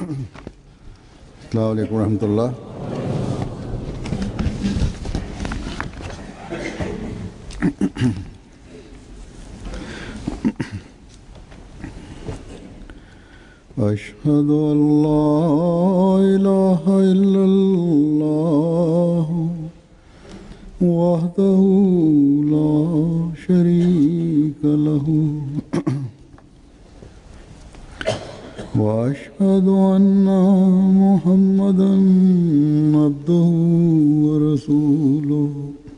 السلام علیکم ورحمۃ اللہ. اشہد ان لا الہ الا اللہ وحدہ لا شریک لہ واشهد ان محمدا عبده ورسوله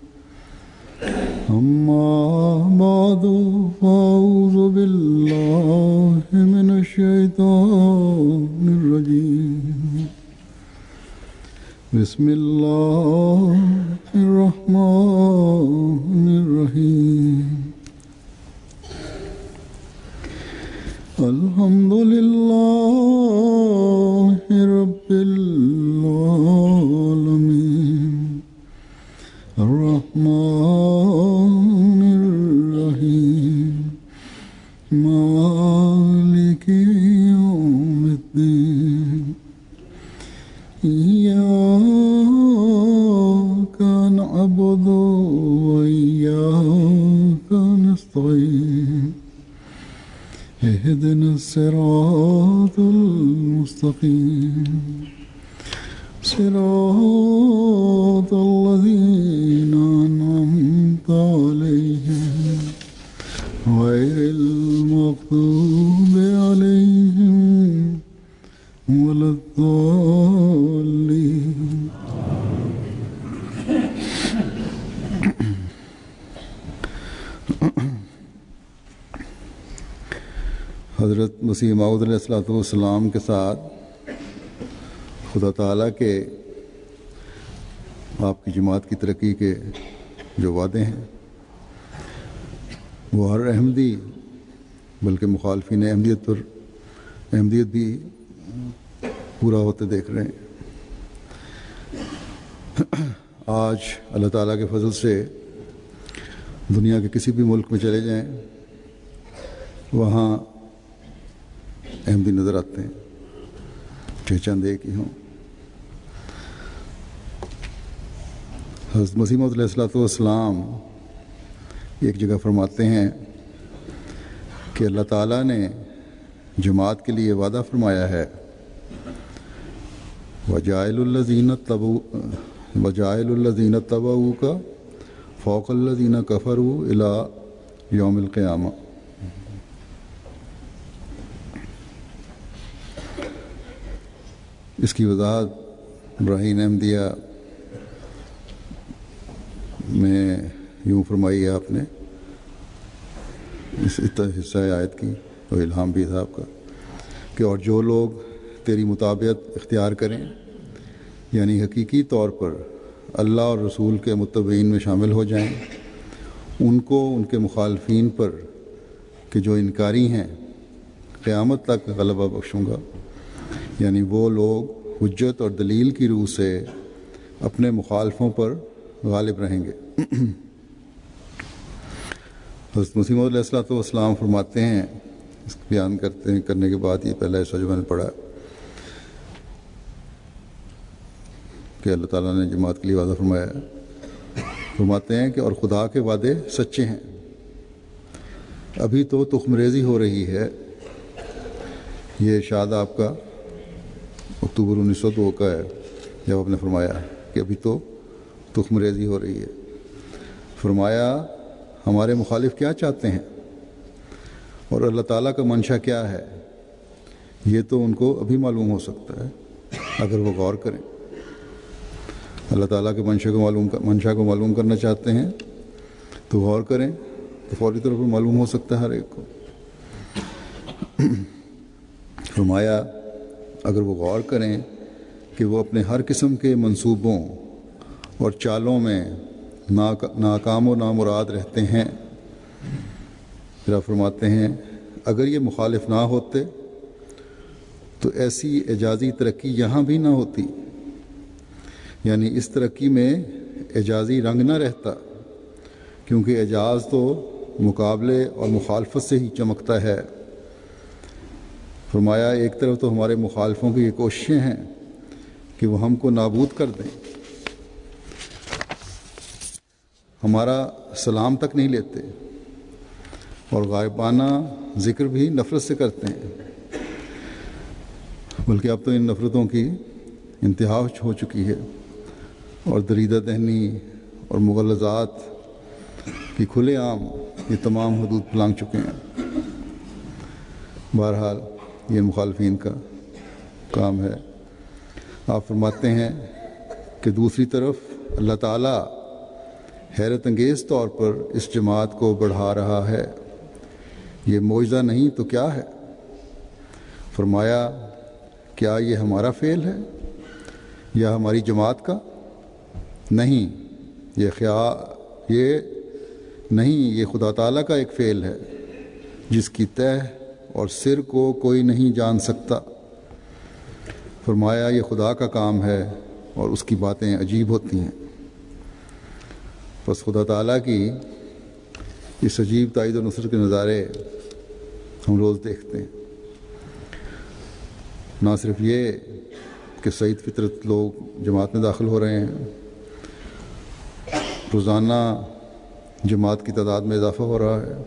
اما بعد فاعوذ بالله من الشیطان الرجیم بسم اللہ الرحمن الرحیم الحمد للہ رب العالمین الرحمن الرحیم مالک یوم الدین ایاک نعبد وایاک نستعین اهدنا الصراط المستقيم صراط الذين أنعمت عليهم غير المغضوب عليهم ولا الضالين. حضرت مسیح موعود علیہ الصلوۃ والسلام کے ساتھ خدا تعالیٰ کے آپ کی جماعت کی ترقی کے جو وعدے ہیں وہ ہر احمدی بلکہ مخالفین احمدیت پر احمدیت بھی پورا ہوتے دیکھ رہے ہیں. آج اللہ تعالیٰ کے فضل سے دنیا کے کسی بھی ملک میں چلے جائیں وہاں احمدی نظر آتے ہیں، چاہے چند ایک ہی ہوں. حضرت مسیح موعود علیہ الصلوۃ والسلام ایک جگہ فرماتے ہیں کہ اللہ تعالیٰ نے جماعت کے لیے وعدہ فرمایا ہے وَجَاعِلُ الَّذِينَ اتَّبَعُوكَ فَوْقَ الَّذِينَ كَفَرُوا إِلَى يَوْمِ الْقِيَامَةِ. اس کی وضاحت براہین احمدیہ میں یوں فرمائی ہے آپ نے اس حصہ آیت کی اور الہام بھی تھا آپ کا کہ اور جو لوگ تیری مطابعت اختیار کریں یعنی حقیقی طور پر اللہ اور رسول کے متبعین میں شامل ہو جائیں ان کو ان کے مخالفین پر کہ جو انکاری ہیں قیامت تک غلبہ بخشوں گا. یعنی وہ لوگ حجت اور دلیل کی روح سے اپنے مخالفوں پر غالب رہیں گے. حضرت مسیح موعود علیہ الصلوۃ والسلام فرماتے ہیں اس کو بیان کرنے کے بعد یہ پہلا حصہ جو میں نے پڑھا کہ اللہ تعالیٰ نے جماعت کے لیے وعدہ فرمایا ہے. فرماتے ہیں کہ اور خدا کے وعدے سچے ہیں. ابھی تو تخم ریزی ہو رہی ہے. یہ ارشاد آپ کا اکتوبر 1902 کا ہے جب آپ نے فرمایا کہ ابھی تو تخم ریزی ہو رہی ہے. فرمایا ہمارے مخالف کیا چاہتے ہیں اور اللہ تعالیٰ کا منشا کیا ہے یہ تو ان کو ابھی معلوم ہو سکتا ہے اگر وہ غور کریں. اللہ تعالیٰ کے منشا کو معلوم کرنا چاہتے ہیں تو غور کریں تو فوری طور پر معلوم ہو سکتا ہے ہر ایک کو. فرمایا اگر وہ غور کریں کہ وہ اپنے ہر قسم کے منصوبوں اور چالوں میں ناکام و نامراد رہتے ہیں. پھر آپ فرماتے ہیں اگر یہ مخالف نہ ہوتے تو ایسی اعجازی ترقی یہاں بھی نہ ہوتی. یعنی اس ترقی میں اعجازی رنگ نہ رہتا کیونکہ اعجاز تو مقابلے اور مخالفت سے ہی چمکتا ہے. فرمایا ایک طرف تو ہمارے مخالفوں کی یہ کوششیں ہیں کہ وہ ہم کو نابود کر دیں، ہمارا سلام تک نہیں لیتے، اور غائبانہ ذکر بھی نفرت سے کرتے ہیں، بلکہ اب تو ان نفرتوں کی انتہا ہو چکی ہے، اور دریدہ دہنی اور مغلظات کی کھلے عام یہ تمام حدود پلانگ چکے ہیں۔ بہرحال یہ مخالفین کا کام ہے۔ آپ فرماتے ہیں کہ دوسری طرف اللہ تعالیٰ حیرت انگیز طور پر اس جماعت کو بڑھا رہا ہے، یہ معجزہ نہیں تو کیا ہے؟ فرمایا کیا یہ ہمارا فعل ہے یا ہماری جماعت کا؟ نہیں، یہ خدا تعالیٰ کا ایک فعل ہے جس کی تہ اور سر کو کوئی نہیں جان سکتا۔ فرمایا یہ خدا کا کام ہے اور اس کی باتیں عجیب ہوتی ہیں۔ بس خدا تعالیٰ کی اس عجیب تائید و نصرت کے نظارے ہم روز دیکھتے ہیں۔ نہ صرف یہ کہ سعید فطرت لوگ جماعت میں داخل ہو رہے ہیں، روزانہ جماعت کی تعداد میں اضافہ ہو رہا ہے،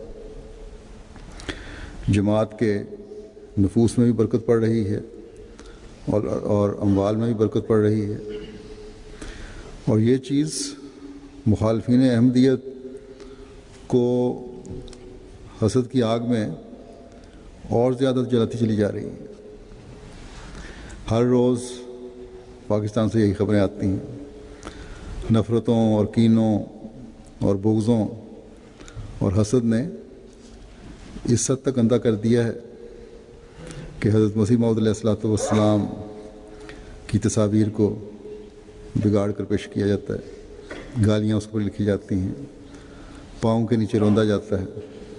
جماعت کے نفوس میں بھی برکت پڑ رہی ہے اور اموال میں بھی برکت پڑ رہی ہے، اور یہ چیز مخالفین احمدیت کو حسد کی آگ میں اور زیادہ جلاتی چلی جا رہی ہے۔ ہر روز پاکستان سے یہی خبریں آتی ہیں۔ نفرتوں اور کینوں اور بغضوں اور حسد نے اس حد تک اندھا کر دیا ہے کہ حضرت مسیح موعود علیہ الصلوۃ والسلام کی تصاویر کو بگاڑ کر پیش کیا جاتا ہے، گالیاں اس پر لکھی جاتی ہیں، پاؤں کے نیچے روندا جاتا ہے۔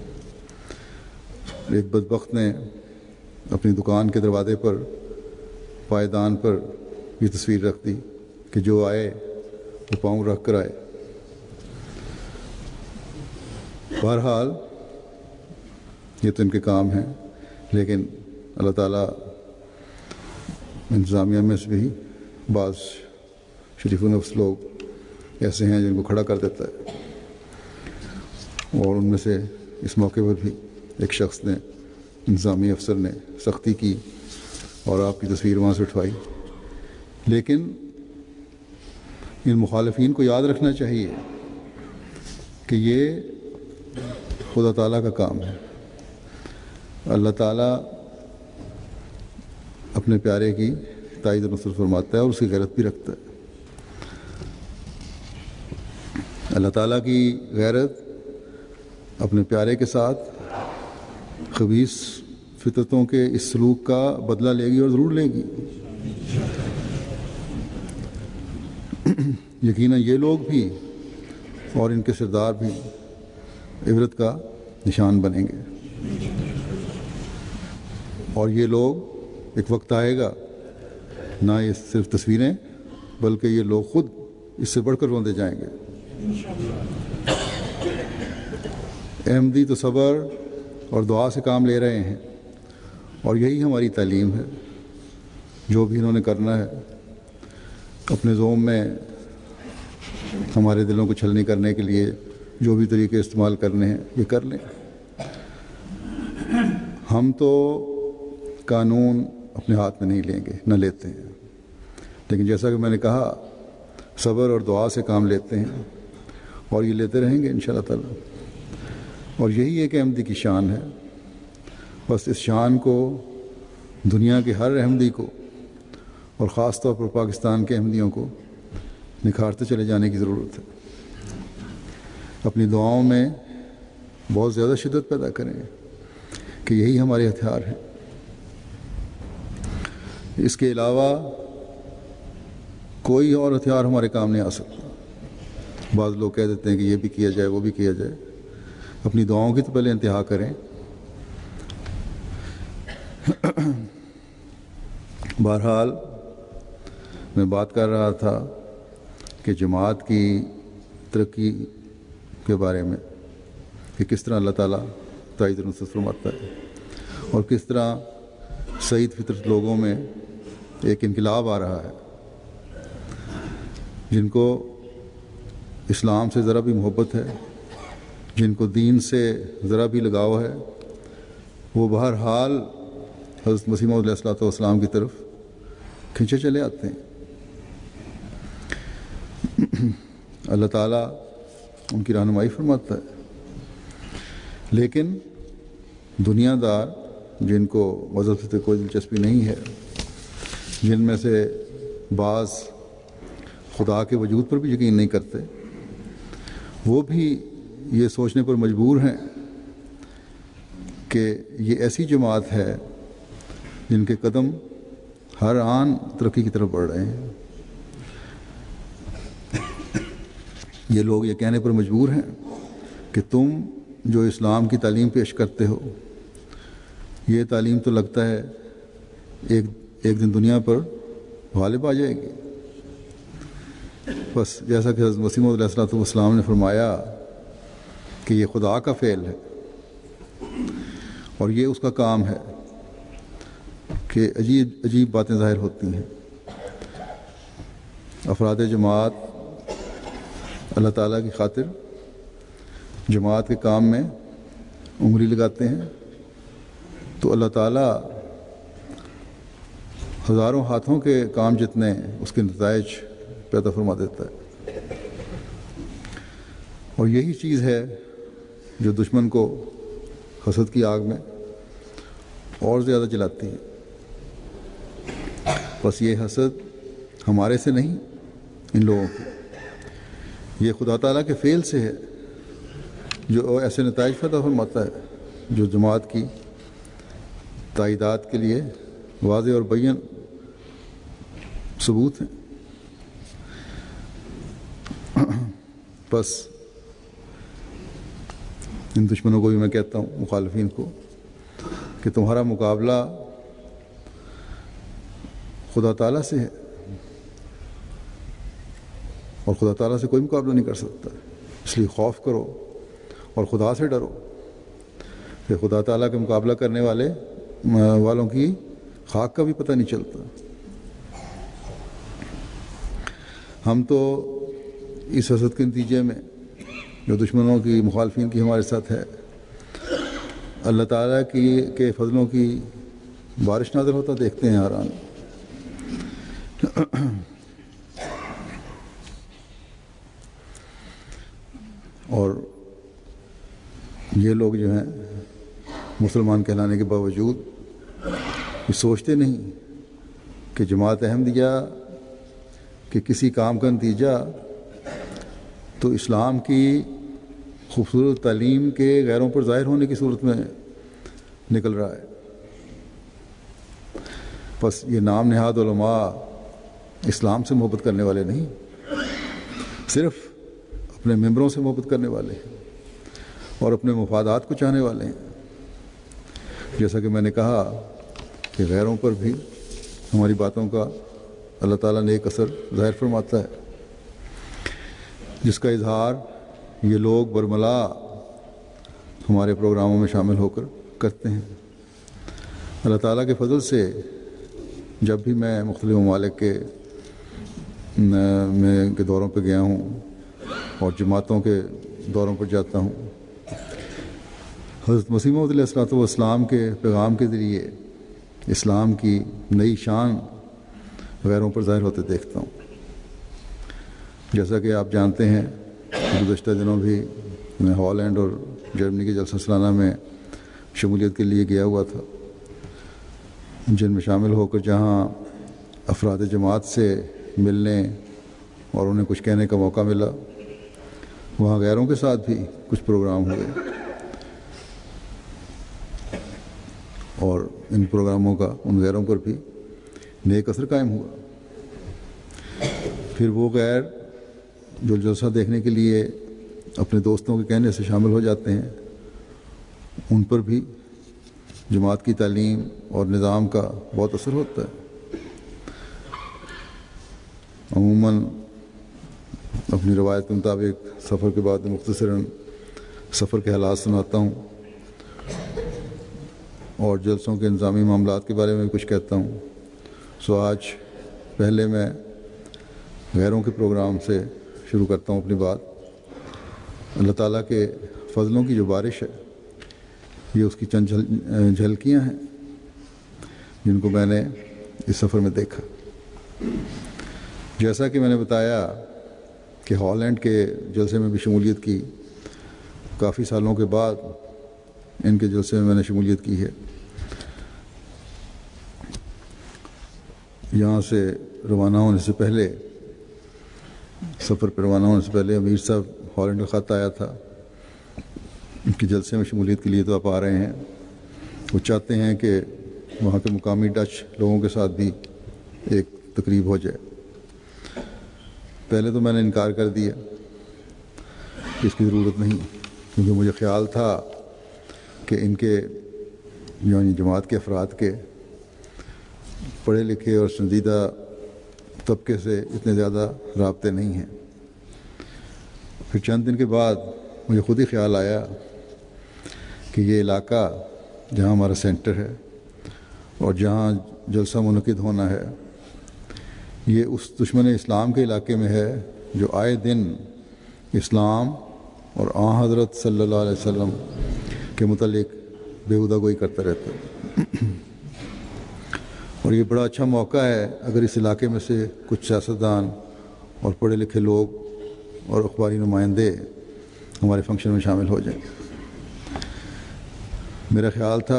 ایک بدبخت نے اپنی دکان کے دروازے پر پائیدان پر یہ تصویر رکھ دی کہ جو آئے وہ پاؤں رکھ کر آئے۔ بہرحال یہ تو ان کے کام ہیں، لیکن اللہ تعالیٰ انتظامیہ میں سے بھی بعض شریف و نفس لوگ ایسے ہیں جن کو کھڑا کر دیتا ہے، اور ان میں سے اس موقع پر بھی ایک شخص نے، انتظامی افسر نے سختی کی اور آپ کی تصویر وہاں سے اٹھوائی۔ لیکن ان مخالفین کو یاد رکھنا چاہیے کہ یہ خدا تعالیٰ کا کام ہے۔ اللہ تعالیٰ اپنے پیارے کی تائید و نصرت فرماتا ہے اور اس کی غیرت بھی رکھتا ہے۔ اللہ تعالیٰ کی غیرت اپنے پیارے کے ساتھ خبیث فطرتوں کے اس سلوک کا بدلہ لے گی اور ضرور لے گی۔ یقیناً یہ لوگ بھی اور ان کے سردار بھی عبرت کا نشان بنیں گے، اور یہ لوگ ایک وقت آئے گا نہ یہ صرف تصویریں بلکہ یہ لوگ خود اس سے بڑھ کر روندے جائیں گے۔ احمدی تو صبر اور دعا سے کام لے رہے ہیں، اور یہی ہماری تعلیم ہے۔ جو بھی انہوں نے کرنا ہے اپنے زوم میں ہمارے دلوں کو چھلنی کرنے کے لیے جو بھی طریقے استعمال کرنے ہیں یہ کر لیں۔ ہم تو قانون اپنے ہاتھ میں نہیں لیں گے، نہ لیتے ہیں، لیکن جیسا کہ میں نے کہا صبر اور دعا سے کام لیتے ہیں، اور یہ لیتے رہیں گے انشاءاللہ تعالی۔ اور یہی ایک احمدی کی شان ہے۔ بس اس شان کو دنیا کے ہر احمدی کو اور خاص طور پر پاکستان کے احمدیوں کو نکھارتے چلے جانے کی ضرورت ہے۔ اپنی دعاؤں میں بہت زیادہ شدت پیدا کریں کہ یہی ہمارے ہتھیار ہیں۔ اس کے علاوہ کوئی اور ہتھیار ہمارے کام نہیں آ سکتا۔ بعض لوگ کہہ دیتے ہیں کہ یہ بھی کیا جائے وہ بھی کیا جائے۔ اپنی دعاؤں کی تو پہلے انتہا کریں۔ بہرحال میں بات کر رہا تھا کہ جماعت کی ترقی کے بارے میں کہ کس طرح اللہ تعالیٰ تائید و نصرت فرماتا ہے، اور کس طرح سعید فطرت لوگوں میں ایک انقلاب آ رہا ہے، جن کو اسلام سے ذرا بھی محبت ہے، جن کو دین سے ذرا بھی لگاؤ ہے، وہ بہرحال حضرت مسیح موعود علیہ السلام کی طرف کھنچے چلے آتے ہیں۔ اللہ تعالیٰ ان کی رہنمائی فرماتا ہے، لیکن دنیا دار جن کو مذہب سے کوئی دلچسپی نہیں ہے، جن میں سے بعض خدا کے وجود پر بھی یقین نہیں کرتے، وہ بھی یہ سوچنے پر مجبور ہیں کہ یہ ایسی جماعت ہے جن کے قدم ہر آن ترقی کی طرف بڑھ رہے ہیں۔ یہ لوگ یہ کہنے پر مجبور ہیں کہ تم جو اسلام کی تعلیم پیش کرتے ہو، یہ تعلیم تو لگتا ہے ایک دن دنیا پر غالب آ جائے گی۔ بس جیسا کہ حضرت مسیح موعود علیہ السلام نے فرمایا کہ یہ خدا کا فعل ہے اور یہ اس کا کام ہے کہ عجیب عجیب باتیں ظاہر ہوتی ہیں۔ افراد جماعت اللہ تعالیٰ کی خاطر جماعت کے کام میں انگلی لگاتے ہیں تو اللہ تعالیٰ ہزاروں ہاتھوں کے کام جتنے اس کے نتائج پیدا فرما دیتا ہے۔ اور یہی چیز ہے جو دشمن کو حسد کی آگ میں اور زیادہ جلاتی ہے۔ بس یہ حسد ہمارے سے نہیں، ان لوگوں کی، یہ خدا تعالیٰ کے فعل سے ہے جو ایسے نتائج پیدا فرماتا ہے جو جماعت کی تائیدات کے لیے واضح اور بین ثبوت ہیں۔ بس ان دشمنوں کو بھی میں کہتا ہوں، مخالفین کو، کہ تمہارا مقابلہ خدا تعالیٰ سے ہے اور خدا تعالیٰ سے کوئی مقابلہ نہیں کر سکتا، اس لیے خوف کرو اور خدا سے ڈرو کہ خدا تعالیٰ کے مقابلہ کرنے والوں کی خاک کا بھی پتہ نہیں چلتا۔ ہم تو اس حسد کے نتیجے میں جو دشمنوں کی، مخالفین کی ہمارے ساتھ ہے، اللہ تعالیٰ کے فضلوں کی بارش نازل ہوتا دیکھتے ہیں حیران۔ اور یہ لوگ جو ہیں مسلمان کہلانے کے باوجود یہ سوچتے نہیں کہ جماعت احمدیہ کے کسی کام کا نتیجہ تو اسلام کی خوبصورت تعلیم کے غیروں پر ظاہر ہونے کی صورت میں نکل رہا ہے۔ بس یہ نام نہاد علماء اسلام سے محبت کرنے والے نہیں، صرف اپنے ممبروں سے محبت کرنے والے ہیں اور اپنے مفادات کو چاہنے والے ہیں۔ جیسا کہ میں نے کہا کہ غیروں پر بھی ہماری باتوں کا اللہ تعالیٰ نے ایک اثر ظاہر فرماتا ہے، جس کا اظہار یہ لوگ برملا ہمارے پروگراموں میں شامل ہو کر کرتے ہیں۔ اللہ تعالیٰ کے فضل سے جب بھی میں مختلف ممالک کے دوروں پہ گیا ہوں اور جماعتوں کے دوروں پر جاتا ہوں، حضرت مسیح موعود علیہ السلام کے پیغام کے ذریعے اسلام کی نئی شان غیروں پر ظاہر ہوتے دیکھتا ہوں۔ جیسا کہ آپ جانتے ہیں، گزشتہ دنوں بھی میں ہالینڈ اور جرمنی کے جلسہ سالانہ میں شمولیت کے لیے گیا ہوا تھا، جن میں شامل ہو کر جہاں افراد جماعت سے ملنے اور انہیں کچھ کہنے کا موقع ملا، وہاں غیروں کے ساتھ بھی کچھ پروگرام ہوئے اور ان پروگراموں کا ان غیروں پر بھی نیک اثر قائم ہوا۔ پھر وہ غیر جو جلسہ دیکھنے کے لیے اپنے دوستوں کے کہنے سے شامل ہو جاتے ہیں، ان پر بھی جماعت کی تعلیم اور نظام کا بہت اثر ہوتا ہے۔ عموماً اپنی روایت کے مطابق سفر کے بعد مختصراً سفر کے حالات سناتا ہوں۔ اور جلسوں کے انتظامی معاملات کے بارے میں بھی کچھ کہتا ہوں. سو آج پہلے میں غیروں کے پروگرام سے شروع کرتا ہوں اپنی بات. اللہ تعالیٰ کے فضلوں کی جو بارش ہے یہ اس کی چند جھلکیاں ہیں جن کو میں نے اس سفر میں دیکھا. جیسا کہ میں نے بتایا کہ ہالینڈ کے جلسے میں بھی شمولیت کی. کافی سالوں کے بعد ان کے جلسے میں نے شمولیت کی ہے. یہاں سے روانہ ہونے سے پہلے، سفر پر روانہ ہونے سے پہلے امیر صاحب ہالینڈ کا خط آیا تھا ان کے جلسے میں شمولیت کے لیے تو آپ آ رہے ہیں. وہ چاہتے ہیں کہ وہاں کے مقامی ڈچ لوگوں کے ساتھ بھی ایک تقریب ہو جائے. پہلے تو میں نے انکار کر دیا کہ اس کی ضرورت نہیں، کیونکہ مجھے خیال تھا کہ ان کے یعنی جماعت کے افراد کے پڑھے لکھے اور سنجیدہ طبقے سے اتنے زیادہ رابطے نہیں ہیں. پھر چند دن کے بعد مجھے خود ہی خیال آیا کہ یہ علاقہ جہاں ہمارا سینٹر ہے اور جہاں جلسہ منعقد ہونا ہے یہ اس دشمن اسلام کے علاقے میں ہے جو آئے دن اسلام اور آن حضرت صلی اللہ علیہ وسلم کے متعلق بیہودہ گوئی کرتا رہتا ہے. اور یہ بڑا اچھا موقع ہے اگر اس علاقے میں سے کچھ سیاستدان اور پڑھے لکھے لوگ اور اخباری نمائندے ہمارے فنکشن میں شامل ہو جائیں. میرا خیال تھا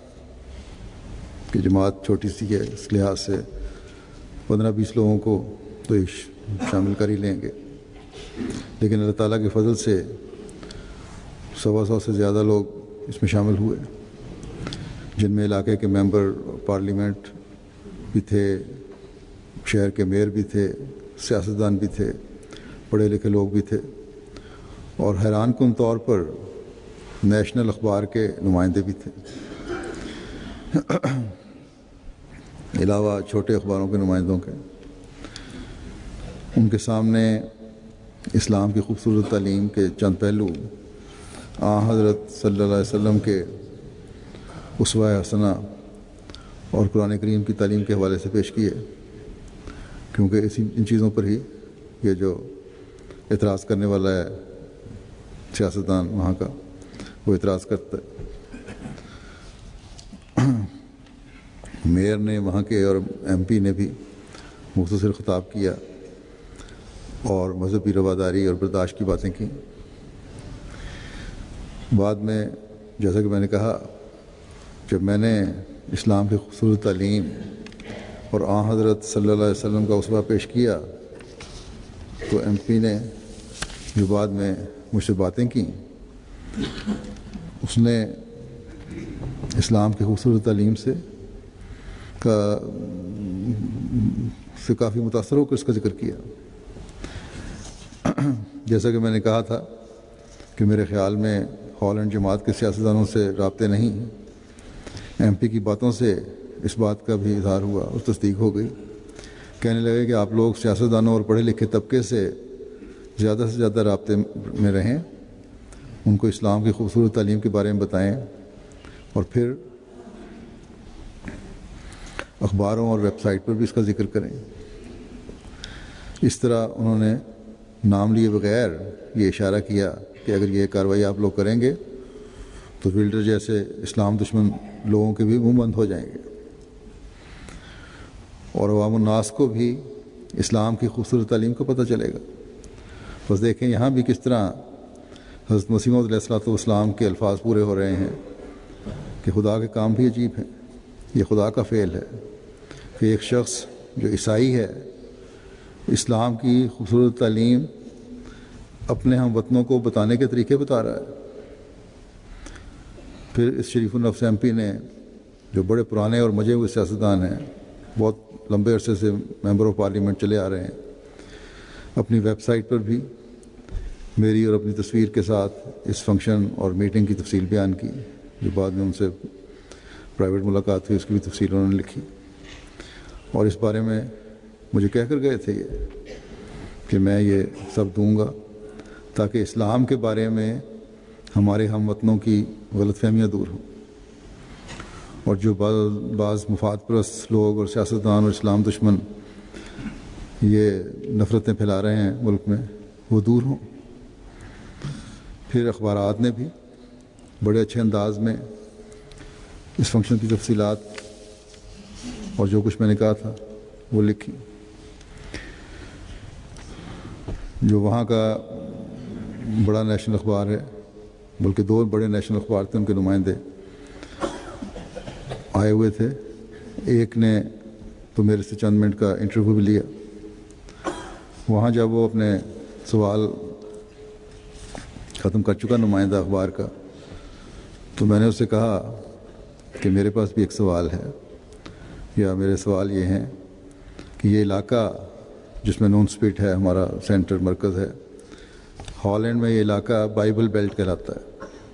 کہ جماعت چھوٹی سی ہے، اس لحاظ سے 15-20 لوگوں کو تو شامل کر ہی لیں گے، لیکن اللہ تعالیٰ کے فضل سے 100 سے زیادہ لوگ اس میں شامل ہوئے، جن میں علاقے کے ممبر پارلیمنٹ بھی تھے، شہر کے میئر بھی تھے، سیاستدان بھی تھے، پڑھے لکھے لوگ بھی تھے، اور حیران کن طور پر نیشنل اخبار کے نمائندے بھی تھے، علاوہ چھوٹے اخباروں کے نمائندوں کے. ان کے سامنے اسلام کی خوبصورت تعلیم کے چند پہلو آن حضرت صلی اللہ علیہ وسلم کے اسوہ حسنہ اور قرآن کریم کی تعلیم کے حوالے سے پیش کیے، کیونکہ ان چیزوں پر ہی یہ جو اعتراض کرنے والا ہے سیاستدان وہاں کا وہ اعتراض کرتا ہے. میئر نے وہاں کے اور ایم پی نے بھی مختصر خطاب کیا اور مذہبی رواداری اور برداشت کی باتیں کی. بعد میں جیسا کہ میں نے کہا، جب میں نے اسلام کی خوبصورت تعلیم اور آن حضرت صلی اللہ علیہ وسلم کا اسوہ پیش کیا تو ایم پی نے جو بعد میں مجھ سے باتیں کیں اس نے اسلام کی خوبصورت تعلیم سے کافی متاثر ہو کر اس کا ذکر کیا. جیسا کہ میں نے کہا تھا کہ میرے خیال میں ہالینڈ جماعت کے سیاستدانوں سے رابطے نہیں. ایم پی کی باتوں سے اس بات کا بھی اظہار ہوا اور تصدیق ہو گئی. کہنے لگے کہ آپ لوگ سیاستدانوں اور پڑھے لکھے طبقے سے زیادہ رابطے میں رہیں، ان کو اسلام کی خوبصورت تعلیم کے بارے میں بتائیں اور پھر اخباروں اور ویب سائٹ پر بھی اس کا ذکر کریں. اس طرح انہوں نے نام لیے بغیر یہ اشارہ کیا کہ اگر یہ کارروائی آپ لوگ کریں گے تو ویلڈر جیسے اسلام دشمن لوگوں کے بھی منہ بند ہو جائیں گے اور عوام الناس کو بھی اسلام کی خوبصورت تعلیم کا پتہ چلے گا. بس دیکھیں یہاں بھی کس طرح حضرت مسیح موعود علیہ الصلوۃ والسلام کے الفاظ پورے ہو رہے ہیں کہ خدا کے کام بھی عجیب ہیں. یہ خدا کا فعل ہے کہ ایک شخص جو عیسائی ہے اسلام کی خوبصورت تعلیم اپنے ہم وطنوں کو بتانے کے طریقے بتا رہا ہے. پھر اس شریف النفس ایم پی نے جو بڑے پرانے اور مجے ہوئے سیاستدان ہیں، بہت لمبے عرصے سے ممبر آف پارلیمنٹ چلے آ رہے ہیں، اپنی ویب سائٹ پر بھی میری اور اپنی تصویر کے ساتھ اس فنکشن اور میٹنگ کی تفصیل بیان کی. جو بعد میں ان سے پرائیویٹ ملاقات ہوئی اس کی بھی تفصیل انہوں نے لکھی اور اس بارے میں مجھے کہہ کر گئے تھے یہ کہ میں یہ سب دوں گا تاکہ اسلام کے بارے میں ہمارے ہم وطنوں کی غلط فہمیاں دور ہوں. اور جو بعض مفاد پرست لوگ اور سیاستدان اور اسلام دشمن یہ نفرتیں پھیلا رہے ہیں ملک میں وہ دور ہوں۔ پھر اخبارات نے بھی بڑے اچھے انداز میں اس فنکشن کی تفصیلات اور جو کچھ میں نے کہا تھا وہ لکھی۔ جو وہاں کا بڑا نیشنل اخبار ہے، بلکہ 2 بڑے نیشنل اخبار تھے، ان کے نمائندے آئے ہوئے تھے۔ ایک نے تو میرے سے چند منٹ کا انٹرویو بھی لیا۔ وہاں جب وہ اپنے سوال ختم کر چکا نمائندہ اخبار کا، تو میں نے اس سے کہا کہ میرے پاس بھی ایک سوال ہے، یا میرے سوال یہ ہیں کہ یہ علاقہ جس میں نون اسپٹ ہے، ہمارا سینٹر مرکز ہے، ہالینڈ میں یہ علاقہ بائبل بیلٹ کہلاتا ہے۔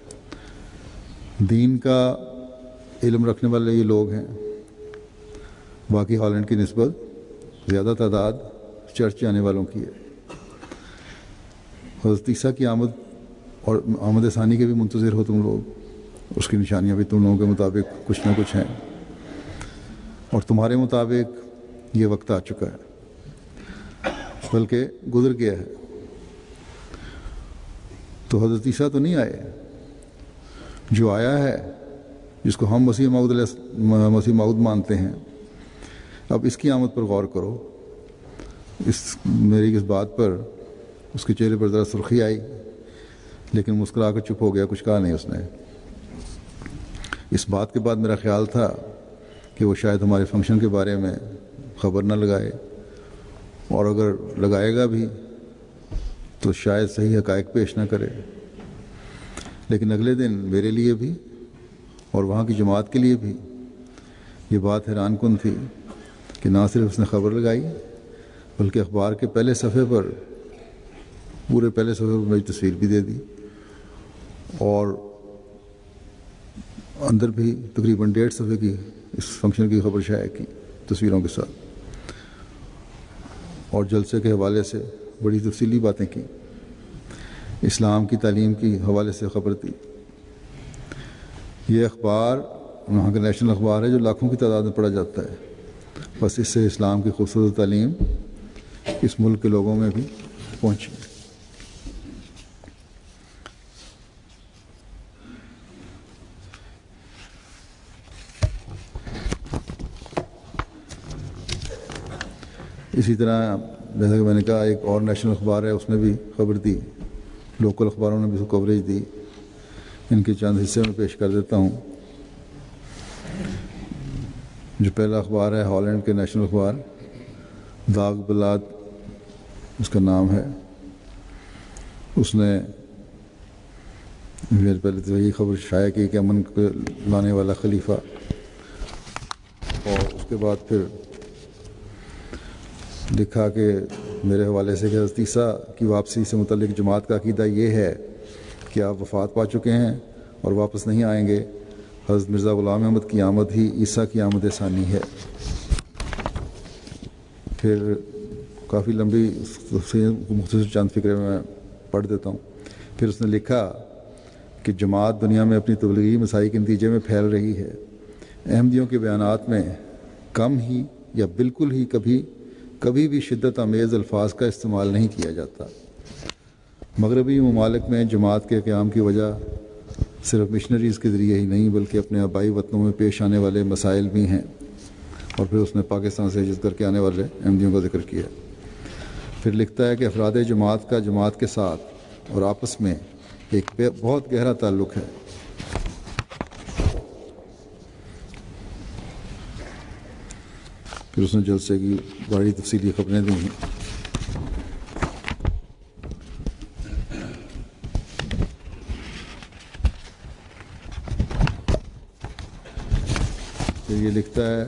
دین کا علم رکھنے والے یہ لوگ ہیں، باقی ہالینڈ کی نسبت زیادہ تعداد چرچ جانے والوں کی ہے۔ حضرت عیسیٰ کی آمد اور آمد ثانی کے بھی منتظر ہو تم لوگ، اس کی نشانیاں بھی تم لوگوں کے مطابق کچھ نہ کچھ ہیں، اور تمہارے مطابق یہ وقت آ چکا ہے، بلکہ گزر گیا ہے۔ تو حضرت عیسیٰ تو نہیں آئے، جو آیا ہے، جس کو ہم مسیح موعود مانتے ہیں، اب اس کی آمد پر غور کرو۔ میری اس بات پر اس کے چہرے پر ذرا سرخی آئی، لیکن مسکرا کر چپ ہو گیا، کچھ کہا نہیں اس نے۔ اس بات کے بعد میرا خیال تھا کہ وہ شاید ہمارے فنکشن کے بارے میں خبر نہ لگائے، اور اگر لگائے گا بھی تو شاید صحیح حقائق پیش نہ کرے۔ لیکن اگلے دن میرے لیے بھی اور وہاں کی جماعت کے لیے بھی یہ بات حیران کن تھی کہ نہ صرف اس نے خبر لگائی، بلکہ اخبار کے پورے پہلے صفحے پر میری تصویر بھی دے دی، اور اندر بھی تقریباً 1.5 صفحے کی اس فنکشن کی خبر شائع کی تصویروں کے ساتھ، اور جلسے کے حوالے سے بڑی تفصیلی باتیں کی، اسلام کی تعلیم کی حوالے سے خبر دی۔ یہ اخبار وہاں کا نیشنل اخبار ہے جو لاکھوں کی تعداد میں پڑھا جاتا ہے، بس اس سے اسلام کی خوبصورت تعلیم اس ملک کے لوگوں میں بھی پہنچی۔ اسی طرح جیسا کہ میں نے کہا ایک اور نیشنل اخبار ہے، اس نے بھی خبر دی، لوکل اخباروں نے بھی اس کو کوریج دی۔ ان کے چند حصے میں پیش کر دیتا ہوں۔ جو پہلا اخبار ہے ہالینڈ کے نیشنل اخبار، داغ بلاد اس کا نام ہے، اس نے پہلے تو یہی خبر شائع کی کہ امن کو لانے والا خلیفہ، اور اس کے بعد پھر لکھا کہ میرے حوالے سے کہ حضرت عیسیٰ کی واپسی سے متعلق جماعت کا عقیدہ یہ ہے کہ آپ وفات پا چکے ہیں اور واپس نہیں آئیں گے۔ حضرت مرزا غلام احمد کی آمد ہی عیسیٰ کی آمد ثانی ہے۔ پھر کافی لمبی مختصر چند فقرے میں پڑھ دیتا ہوں۔ پھر اس نے لکھا کہ جماعت دنیا میں اپنی تبلیغی مساعی کے نتیجے میں پھیل رہی ہے۔ احمدیوں کے بیانات میں کم ہی یا بالکل ہی کبھی بھی شدت آمیز الفاظ کا استعمال نہیں کیا جاتا۔ مغربی ممالک میں جماعت کے قیام کی وجہ صرف مشنریز کے ذریعے ہی نہیں بلکہ اپنے آبائی وطنوں میں پیش آنے والے مسائل بھی ہیں، اور پھر اس نے پاکستان سے ہجرت کر کے آنے والے احمدیوں کا ذکر کیا۔ پھر لکھتا ہے کہ افراد جماعت کا جماعت کے ساتھ اور آپس میں ایک بہت گہرا تعلق ہے۔ پھر اس نے جلسے کی بڑی تفصیلی خبریں دی ہیں۔ پھر یہ لکھتا ہے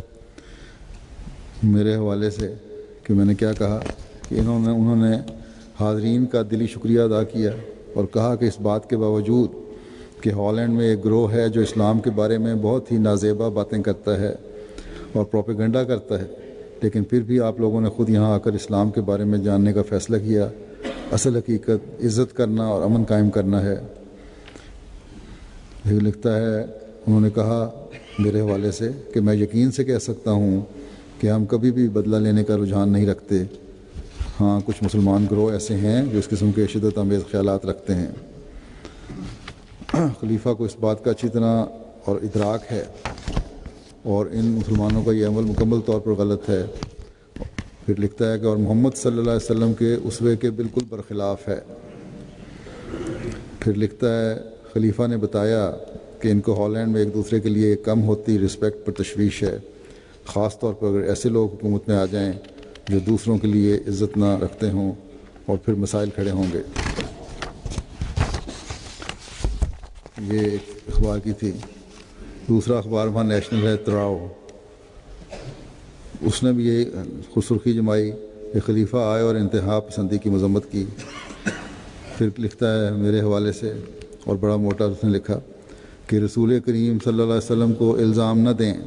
میرے حوالے سے کہ میں نے کیا کہا کہ انہوں نے حاضرین کا دلی شکریہ ادا کیا اور کہا کہ اس بات کے باوجود کہ ہالینڈ میں ایک گروہ ہے جو اسلام کے بارے میں بہت ہی نازیبا باتیں کرتا ہے اور پروپیگنڈا کرتا ہے، لیکن پھر بھی آپ لوگوں نے خود یہاں آ کر اسلام کے بارے میں جاننے کا فیصلہ کیا۔ اصل حقیقت عزت کرنا اور امن قائم کرنا ہے۔ یہ لکھتا ہے انہوں نے کہا میرے حوالے سے کہ میں یقین سے کہہ سکتا ہوں کہ ہم کبھی بھی بدلہ لینے کا رجحان نہیں رکھتے. ہاں کچھ مسلمان گروہ ایسے ہیں جو اس قسم کے شدت آمیز خیالات رکھتے ہیں. خلیفہ کو اس بات کا اچھی طرح اور ادراک ہے اور ان مسلمانوں کا یہ عمل مکمل طور پر غلط ہے. پھر لکھتا ہے کہ اور محمد صلی اللہ علیہ وسلم کے اسوے کے بالکل برخلاف ہے. پھر لکھتا ہے خلیفہ نے بتایا کہ ان کو ہالینڈ میں ایک دوسرے کے لیے کم ہوتی رسپیکٹ پر تشویش ہے، خاص طور پر اگر ایسے لوگ حکومت میں آ جائیں جو دوسروں کے لیے عزت نہ رکھتے ہوں اور پھر مسائل کھڑے ہوں گے. یہ ایک اخبار کی تھی. دوسرا اخبار وہاں نیشنل ہے تراؤ، اس نے بھی یہ خود سرخی جمائی کہ خلیفہ آئے اور انتہا پسندی کی مذمت کی. پھر لکھتا ہے میرے حوالے سے اور بڑا موٹا اس نے لکھا کہ رسول کریم صلی اللہ علیہ وسلم کو الزام نہ دیں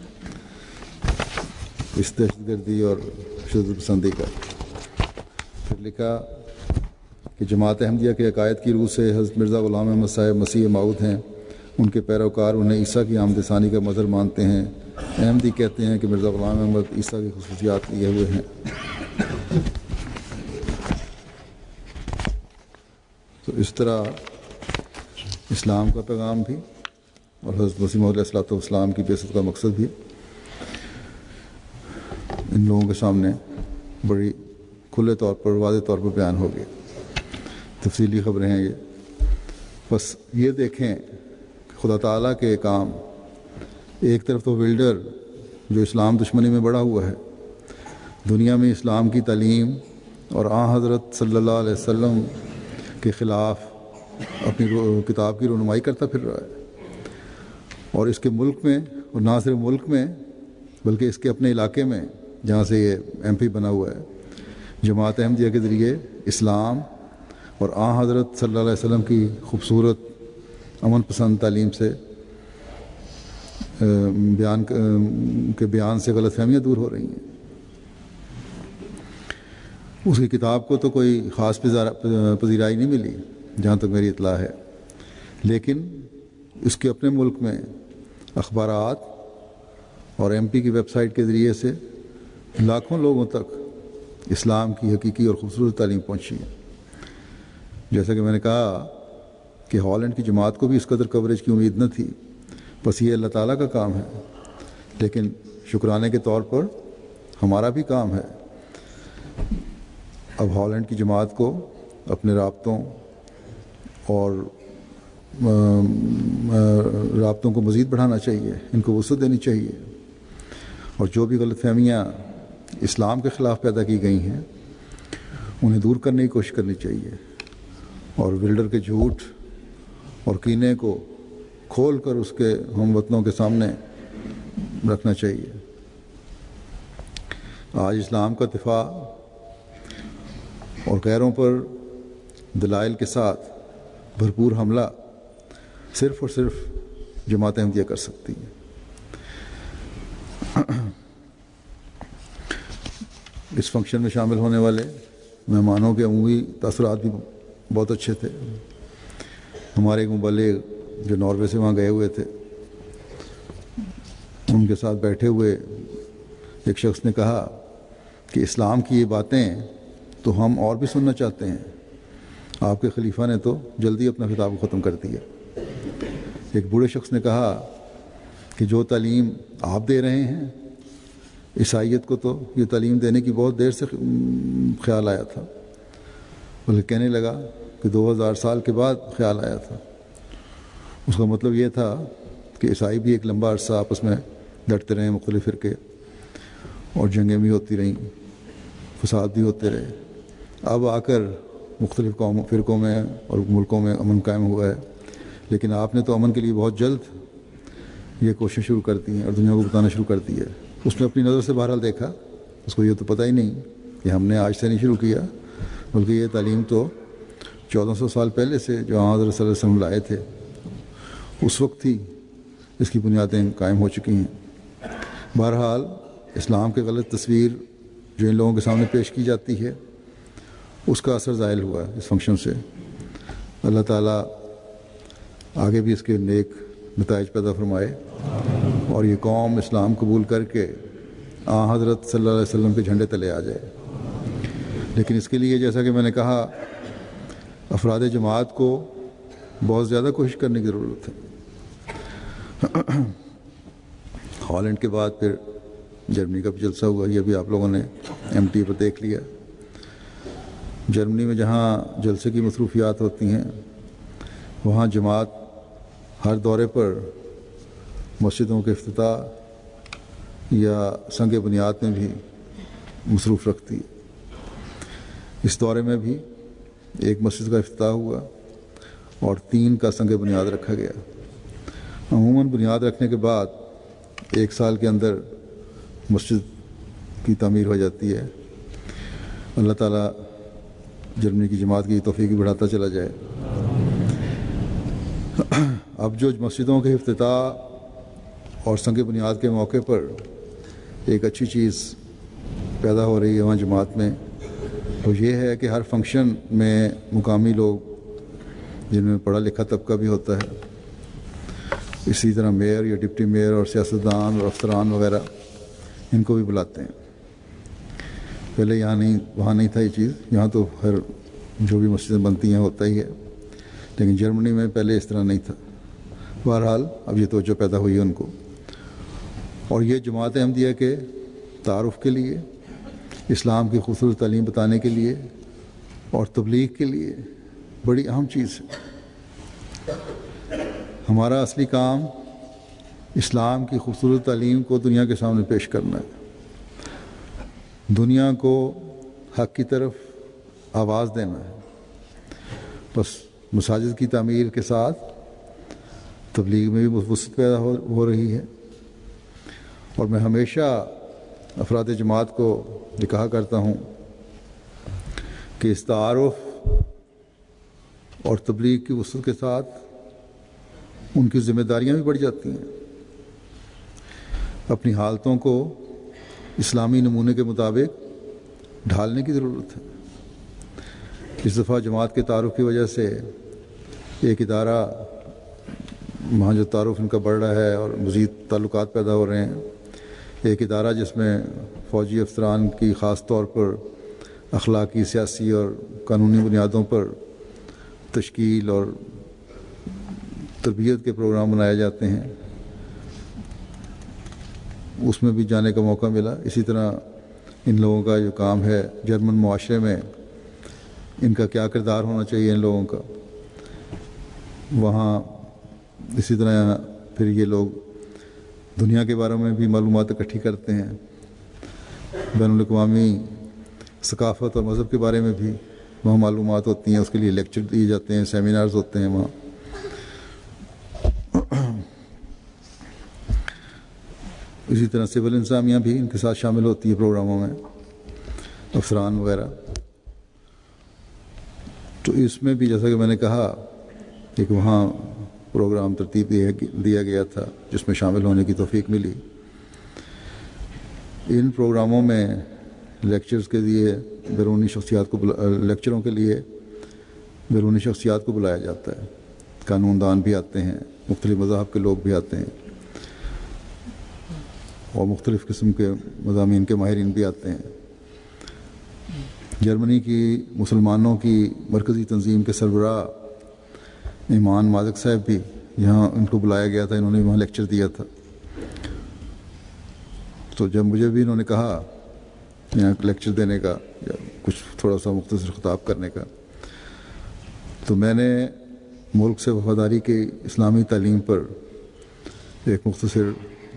اس دہشت گردی اور شدت پسندی کا. پھر لکھا کہ جماعت احمدیہ کے عقائد کی روح سے حضرت مرزا غلام احمد صاحب مسیح موعود ہیں، ان کے پیروکار انہیں عیسیٰ کی آمد ثانی کا مظہر مانتے ہیں. احمدی کہتے ہیں کہ مرزا غلام احمد عیسیٰ کی خصوصیات لیے ہوئے ہیں. تو اس طرح اسلام کا پیغام بھی اور حضرت مسیح موعود علیہ الصلوۃ والسلام کی بعثت کا مقصد بھی ان لوگوں کے سامنے بڑی کھلے طور پر واضح طور پر بیان ہو گئی. تفصیلی خبریں ہیں یہ. بس یہ دیکھیں کہ خدا تعالیٰ کے کام، ایک طرف تو ولڈر جو اسلام دشمنی میں بڑا ہوا ہے، دنیا میں اسلام کی تعلیم اور حضرت صلی اللہ علیہ وسلم کے خلاف اپنی کتاب کی رونمائی کرتا پھر رہا ہے، اور اس کے ملک میں، اور نہ صرف ملک میں بلکہ اس کے اپنے علاقے میں جہاں سے یہ ایم پی بنا ہوا ہے، جماعت احمدیہ کے ذریعے اسلام اور حضرت صلی اللہ علیہ وسلم کی خوبصورت امن پسند تعلیم سے بیان سے غلط فہمیاں دور ہو رہی ہیں. اس کی کتاب کو تو کوئی خاص پذیرائی نہیں ملی جہاں تک میری اطلاع ہے، لیکن اس کے اپنے ملک میں اخبارات اور ایم پی کی ویب سائٹ کے ذریعے سے لاکھوں لوگوں تک اسلام کی حقیقی اور خوبصورت تعلیم پہنچی ہے. جیسا کہ میں نے کہا کہ ہالینڈ کی جماعت کو بھی اس قدر کوریج کی امید نہ تھی. بس یہ اللہ تعالیٰ کا کام ہے، لیکن شکرانے کے طور پر ہمارا بھی کام ہے. اب ہالینڈ کی جماعت کو اپنے رابطوں کو مزید بڑھانا چاہیے، ان کو وسعت دینی چاہیے، اور جو بھی غلط فہمیاں اسلام کے خلاف پیدا کی گئی ہیں انہیں دور کرنے کی کوشش کرنی چاہیے، اور ولڈر کے جھوٹ اور کینے کو کھول کر اس کے ہم وطنوں کے سامنے رکھنا چاہیے. آج اسلام کا دفاع اور غیروں پر دلائل کے ساتھ بھرپور حملہ صرف اور صرف جماعت احمدیہ کر سکتی ہے. اس فنکشن میں شامل ہونے والے مہمانوں کے عمومی تاثرات بھی بہت اچھے تھے. ہمارے ایک مبلغ جو ناروے سے وہاں گئے ہوئے تھے، ان کے ساتھ بیٹھے ہوئے ایک شخص نے کہا کہ اسلام کی یہ باتیں تو ہم اور بھی سننا چاہتے ہیں، آپ کے خلیفہ نے تو جلدی اپنا خطاب ختم کر دیا. ایک بوڑھے شخص نے کہا کہ جو تعلیم آپ دے رہے ہیں، عیسائیت کو تو یہ تعلیم دینے کی بہت دیر سے خیال آیا تھا، بلکہ کہنے لگا کہ 2000 سال کے بعد خیال آیا تھا. اس کا مطلب یہ تھا کہ عیسائی بھی ایک لمبا عرصہ آپس میں لڑتے رہے، مختلف فرقے، اور جنگیں بھی ہوتی رہیں، فساد بھی ہوتے رہے. اب آ کر مختلف فرقوں میں اور ملکوں میں امن قائم ہوا ہے، لیکن آپ نے تو امن کے لیے بہت جلد یہ کوشش شروع کر دی ہے اور دنیا کو بتانا شروع کر دی ہے. اس نے اپنی نظر سے بہرحال دیکھا، اس کو یہ تو پتہ ہی نہیں کہ ہم نے آج سے نہیں شروع کیا، بلکہ یہ تعلیم تو 1400 سال پہلے سے جو حضرت صلی اللہ علیہ وسلم لائے تھے اس وقت ہی اس کی بنیادیں قائم ہو چکی ہیں. بہرحال اسلام کے غلط تصویر جو ان لوگوں کے سامنے پیش کی جاتی ہے اس کا اثر ظاہر ہوا ہے اس فنکشن سے. اللہ تعالیٰ آگے بھی اس کے نیک نتائج پیدا فرمائے اور یہ قوم اسلام قبول کر کے حضرت صلی اللہ علیہ وسلم کے جھنڈے تلے آ جائے۔ لیکن اس کے لیے جیسا کہ میں نے کہا افراد جماعت کو بہت زیادہ کوشش کرنے کی ضرورت ہے۔ ہالینڈ کے بعد پھر جرمنی کا بھی جلسہ ہوا، یہ بھی آپ لوگوں نے ایم ٹی پر دیکھ لیا۔ جرمنی میں جہاں جلسے کی مصروفیات ہوتی ہیں وہاں جماعت ہر دورے پر مسجدوں کے افتتاح یا سنگ بنیاد میں بھی مصروف رکھتی ہے۔ اس دورے میں بھی ایک مسجد کا افتتاح ہوا اور 3 کا سنگ بنیاد رکھا گیا۔ عموماً بنیاد رکھنے کے بعد 1 سال کے اندر مسجد کی تعمیر ہو جاتی ہے۔ اللہ تعالیٰ جرمنی کی جماعت کی توفیق بڑھاتا چلا جائے۔ اب جو مسجدوں کے افتتاح اور سنگ بنیاد کے موقع پر ایک اچھی چیز پیدا ہو رہی ہے وہاں جماعت میں، وہ یہ ہے کہ ہر فنکشن میں مقامی لوگ جن میں پڑھا لکھا طبقہ بھی ہوتا ہے، اسی طرح میئر یا ڈپٹی میئر اور سیاستدان اور افسران وغیرہ ان کو بھی بلاتے ہیں۔ پہلے وہاں نہیں تھا یہ چیز، یہاں تو ہر جو بھی مسجدیں بنتی ہیں ہوتا ہی ہے، لیکن جرمنی میں پہلے اس طرح نہیں تھا۔ بہرحال اب یہ توجہ پیدا ہوئی ہے ان کو، اور یہ جماعت احمدیہ کے تعارف کے لیے، اسلام کی خوبصورت تعلیم بتانے کے لیے اور تبلیغ کے لیے بڑی اہم چیز ہے۔ ہمارا اصلی کام اسلام کی خوبصورت تعلیم کو دنیا کے سامنے پیش کرنا ہے، دنیا کو حق کی طرف آواز دینا ہے۔ بس مساجد کی تعمیر کے ساتھ تبلیغ میں بھی وسعت پیدا ہو رہی ہے، اور میں ہمیشہ افراد جماعت کو یہ کہا کرتا ہوں کہ اس تعارف اور تبلیغ کی وسعت کے ساتھ ان کی ذمہ داریاں بھی بڑھ جاتی ہیں۔ اپنی حالتوں کو اسلامی نمونے کے مطابق ڈھالنے کی ضرورت ہے۔ اس دفعہ جماعت کے تعارف کی وجہ سے ایک ادارہ وہاں جو تعارف ان کا بڑھ رہا ہے اور مزید تعلقات پیدا ہو رہے ہیں، ایک ادارہ جس میں فوجی افسران کی خاص طور پر اخلاقی، سیاسی اور قانونی بنیادوں پر تشکیل اور تربیت کے پروگرام بنائے جاتے ہیں، اس میں بھی جانے کا موقع ملا۔ اسی طرح ان لوگوں کا جو کام ہے جرمن معاشرے میں ان کا کیا کردار ہونا چاہیے ان لوگوں کا، وہاں اسی طرح پھر یہ لوگ دنیا کے بارے میں بھی معلومات اکٹھی کرتے ہیں، بین الاقوامی ثقافت اور مذہب کے بارے میں بھی وہاں معلومات ہوتی ہیں، اس کے لیے لیکچر دیے جاتے ہیں، سیمینارز ہوتے ہیں وہاں۔ اسی طرح سول انتظامیہ بھی ان کے ساتھ شامل ہوتی ہے پروگراموں میں، افسران وغیرہ۔ تو اس میں بھی جیسا کہ میں نے کہا کہ وہاں پروگرام ترتیب دیا گیا تھا جس میں شامل ہونے کی توفیق ملی۔ ان پروگراموں میں لیکچرز کے لیے بیرونی شخصیات کو لیکچروں کے لیے بیرونی شخصیات کو بلایا جاتا ہے، قانون دان بھی آتے ہیں، مختلف مذاہب کے لوگ بھی آتے ہیں، اور مختلف قسم کے مضامین کے ماہرین بھی آتے ہیں۔ جرمنی کی مسلمانوں کی مرکزی تنظیم کے سربراہ ایمان مازک صاحب بھی یہاں ان کو بلایا گیا تھا، انہوں نے وہاں لیکچر دیا تھا۔ تو جب مجھے بھی انہوں نے کہا یہاں لیکچر دینے کا یا کچھ تھوڑا سا مختصر خطاب کرنے کا، تو میں نے ملک سے وفاداری کی اسلامی تعلیم پر ایک مختصر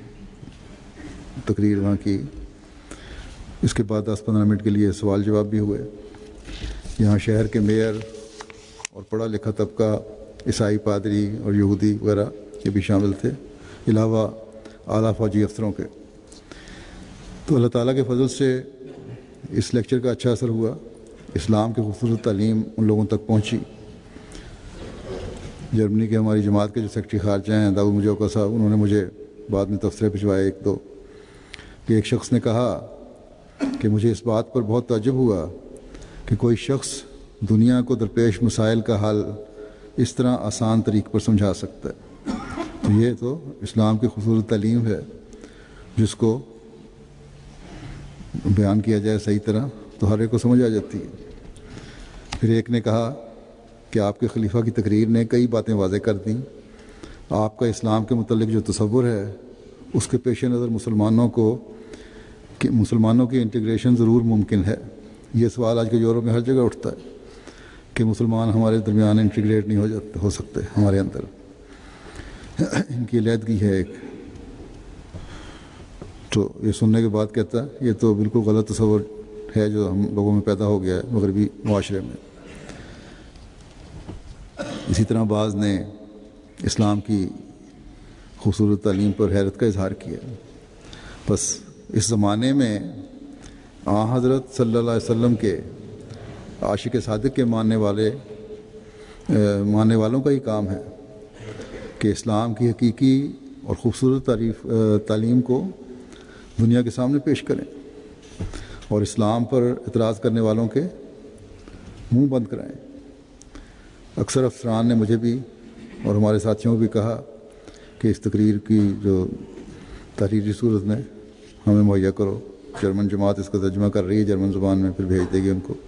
تقریر وہاں کی۔ اس کے بعد 10-15 منٹ کے لیے سوال جواب بھی ہوئے۔ یہاں شہر کے میئر اور پڑھا لکھا طبقہ، عیسائی پادری اور یہودی وغیرہ یہ بھی شامل تھے، علاوہ اعلیٰ فوجی افسروں کے۔ تو اللہ تعالیٰ کے فضل سے اس لیکچر کا اچھا اثر ہوا، اسلام کی خوبصورت تعلیم ان لوگوں تک پہنچی۔ جرمنی کے ہماری جماعت کے جو سیکرٹری خارجہ ہیں داؤد مجوکا صاحب، انہوں نے مجھے بعد میں تبصرے بھجوائے 1-2 کہ ایک شخص نے کہا کہ مجھے اس بات پر بہت تعجب ہوا کہ کوئی شخص دنیا کو درپیش مسائل کا حل اس طرح آسان طریق پر سمجھا سکتا ہے۔ تو یہ تو اسلام کی خوبصورت تعلیم ہے، جس کو بیان کیا جائے صحیح طرح تو ہر ایک کو سمجھ آ جاتی ہے۔ پھر ایک نے کہا کہ آپ کے خلیفہ کی تقریر نے کئی باتیں واضح کر دیں، آپ کا اسلام کے متعلق جو تصور ہے اس کے پیش نظر مسلمانوں کی انٹیگریشن ضرور ممکن ہے۔ یہ سوال آج کے یورپ میں ہر جگہ اٹھتا ہے کہ مسلمان ہمارے درمیان انٹیگریٹ نہیں ہو سکتے، ہمارے اندر ان کی علیحدگی ہے ایک۔ تو یہ سننے کے بعد کہتا ہے یہ تو بالکل غلط تصور ہے جو ہم لوگوں میں پیدا ہو گیا ہے مغربی معاشرے میں۔ اسی طرح بعض نے اسلام کی خوبصورت تعلیم پر حیرت کا اظہار کیا۔ بس اس زمانے میں حضرت صلی اللہ علیہ وسلم کے عاشق صادق کے ماننے والوں کا ہی کام ہے کہ اسلام کی حقیقی اور خوبصورت تعلیم کو دنیا کے سامنے پیش کریں اور اسلام پر اعتراض کرنے والوں کے منہ بند کرائیں۔ اکثر افسران نے مجھے بھی اور ہمارے ساتھیوں کو بھی کہا کہ اس تقریر کی جو تحریری صورت میں ہمیں مہیا کرو، جرمن جماعت اس کا ترجمہ کر رہی ہے جرمن زبان میں، پھر بھیج دے گی ان کو۔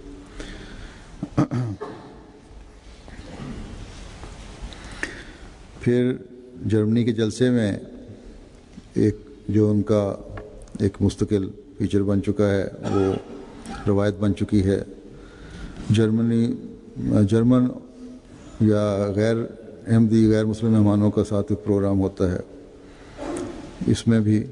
پھر جرمنی کے جلسے میں ایک جو ان کا ایک مستقل فیچر بن چکا ہے، وہ روایت بن چکی ہے، جرمن یا غیر احمدی غیر مسلم مہمانوں کا ساتھ ایک پروگرام ہوتا ہے۔ اس میں بھی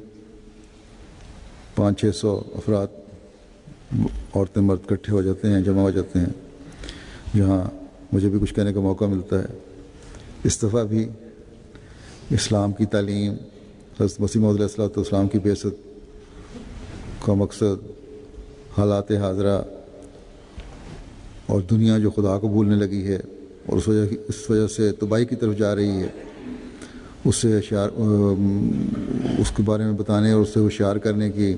500-600 افراد عورتیں مرد اکٹھے ہو جاتے ہیں، جمع ہو جاتے ہیں، جہاں مجھے بھی کچھ کہنے کا موقع ملتا ہے۔ اس دفعہ بھی اسلام کی تعلیم، حضرت مسیح موعود علیہ السلام کی بعثت کا مقصد، حالات حاضرہ اور دنیا جو خدا کو بھولنے لگی ہے اور اس وجہ سے تباہی کی طرف جا رہی ہے، اس کے بارے میں بتانے اور اس سے ہوشیار کرنے کی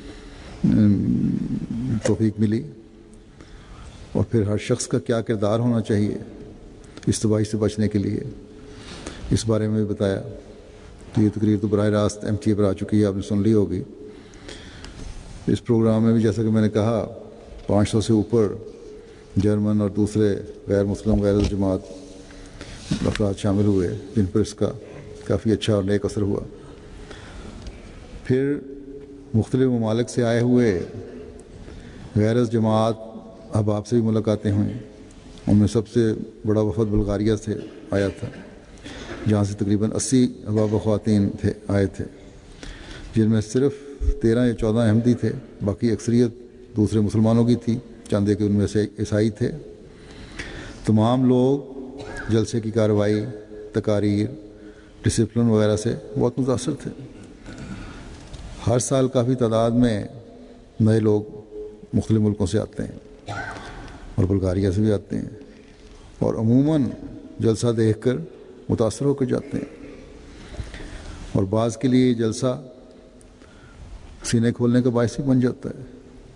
توفیق ملی، اور پھر ہر شخص کا کیا کردار ہونا چاہیے اس تباہی سے بچنے کے لیے، اس بارے میں بھی بتایا۔ تو یہ تقریر تو براہ راست MTA پر آ چکی ہے، آپ نے سن لی ہوگی۔ اس پروگرام میں بھی جیسا کہ میں نے کہا 500 سے اوپر جرمن اور دوسرے غیر مسلم غیر جماعت افراد شامل ہوئے، جن پر اس کا کافی اچھا اور نیک اثر ہوا۔ پھر مختلف ممالک سے آئے ہوئے غیر جماعت احباب سے بھی ملاقاتیں ہوئیں۔ ان میں سب سے بڑا وفد بلغاریہ سے آیا تھا، جہاں سے تقریباً 80 احباب و خواتین آئے تھے، جن میں صرف 13 یا 14 احمدی تھے، باقی اکثریت دوسرے مسلمانوں کی تھی، چند کہ ان میں سے عیسائی تھے۔ تمام لوگ جلسے کی کارروائی، تقاریر، ڈسپلن وغیرہ سے بہت متاثر تھے۔ ہر سال کافی تعداد میں نئے لوگ مختلف ملکوں سے آتے ہیں اور بلغاریہ سے بھی آتے ہیں، اور عموماً جلسہ دیکھ کر متاثر ہو کر جاتے ہیں، اور بعض کے لیے جلسہ سینے کھولنے کا باعث بھی بن جاتا ہے۔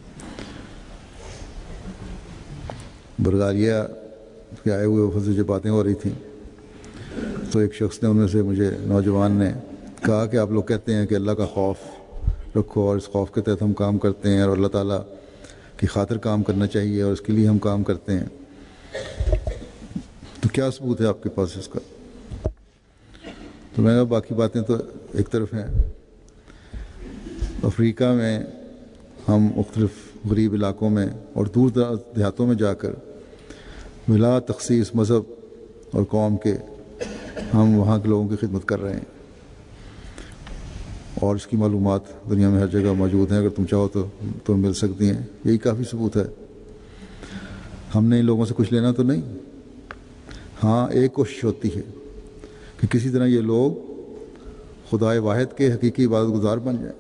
بلغاریہ کے آئے ہوئے وفد سے جو باتیں ہو رہی تھیں، تو ایک شخص نے ان میں سے مجھے نوجوان نے کہا کہ آپ لوگ کہتے ہیں کہ اللہ کا خوف رکھو اور اس خوف کے تحت ہم کام کرتے ہیں اور اللہ تعالیٰ کی خاطر کام کرنا چاہیے اور اس کے لیے ہم کام کرتے ہیں، تو کیا ثبوت ہے آپ کے پاس اس کا؟ تو میں نے کہا باقی باتیں تو ایک طرف ہیں، افریقہ میں ہم مختلف غریب علاقوں میں اور دور دراز دیہاتوں میں جا کر بلا تخصیص مذہب اور قوم کے ہم وہاں کے لوگوں کی خدمت کر رہے ہیں، اور اس کی معلومات دنیا میں ہر جگہ موجود ہیں، اگر تم چاہو تو مل سکتی ہیں۔ یہی کافی ثبوت ہے۔ ہم نے ان لوگوں سے کچھ لینا تو نہیں، ہاں ایک کوشش ہوتی ہے کہ کسی طرح یہ لوگ خدائے واحد کے حقیقی عبادت گزار بن جائیں۔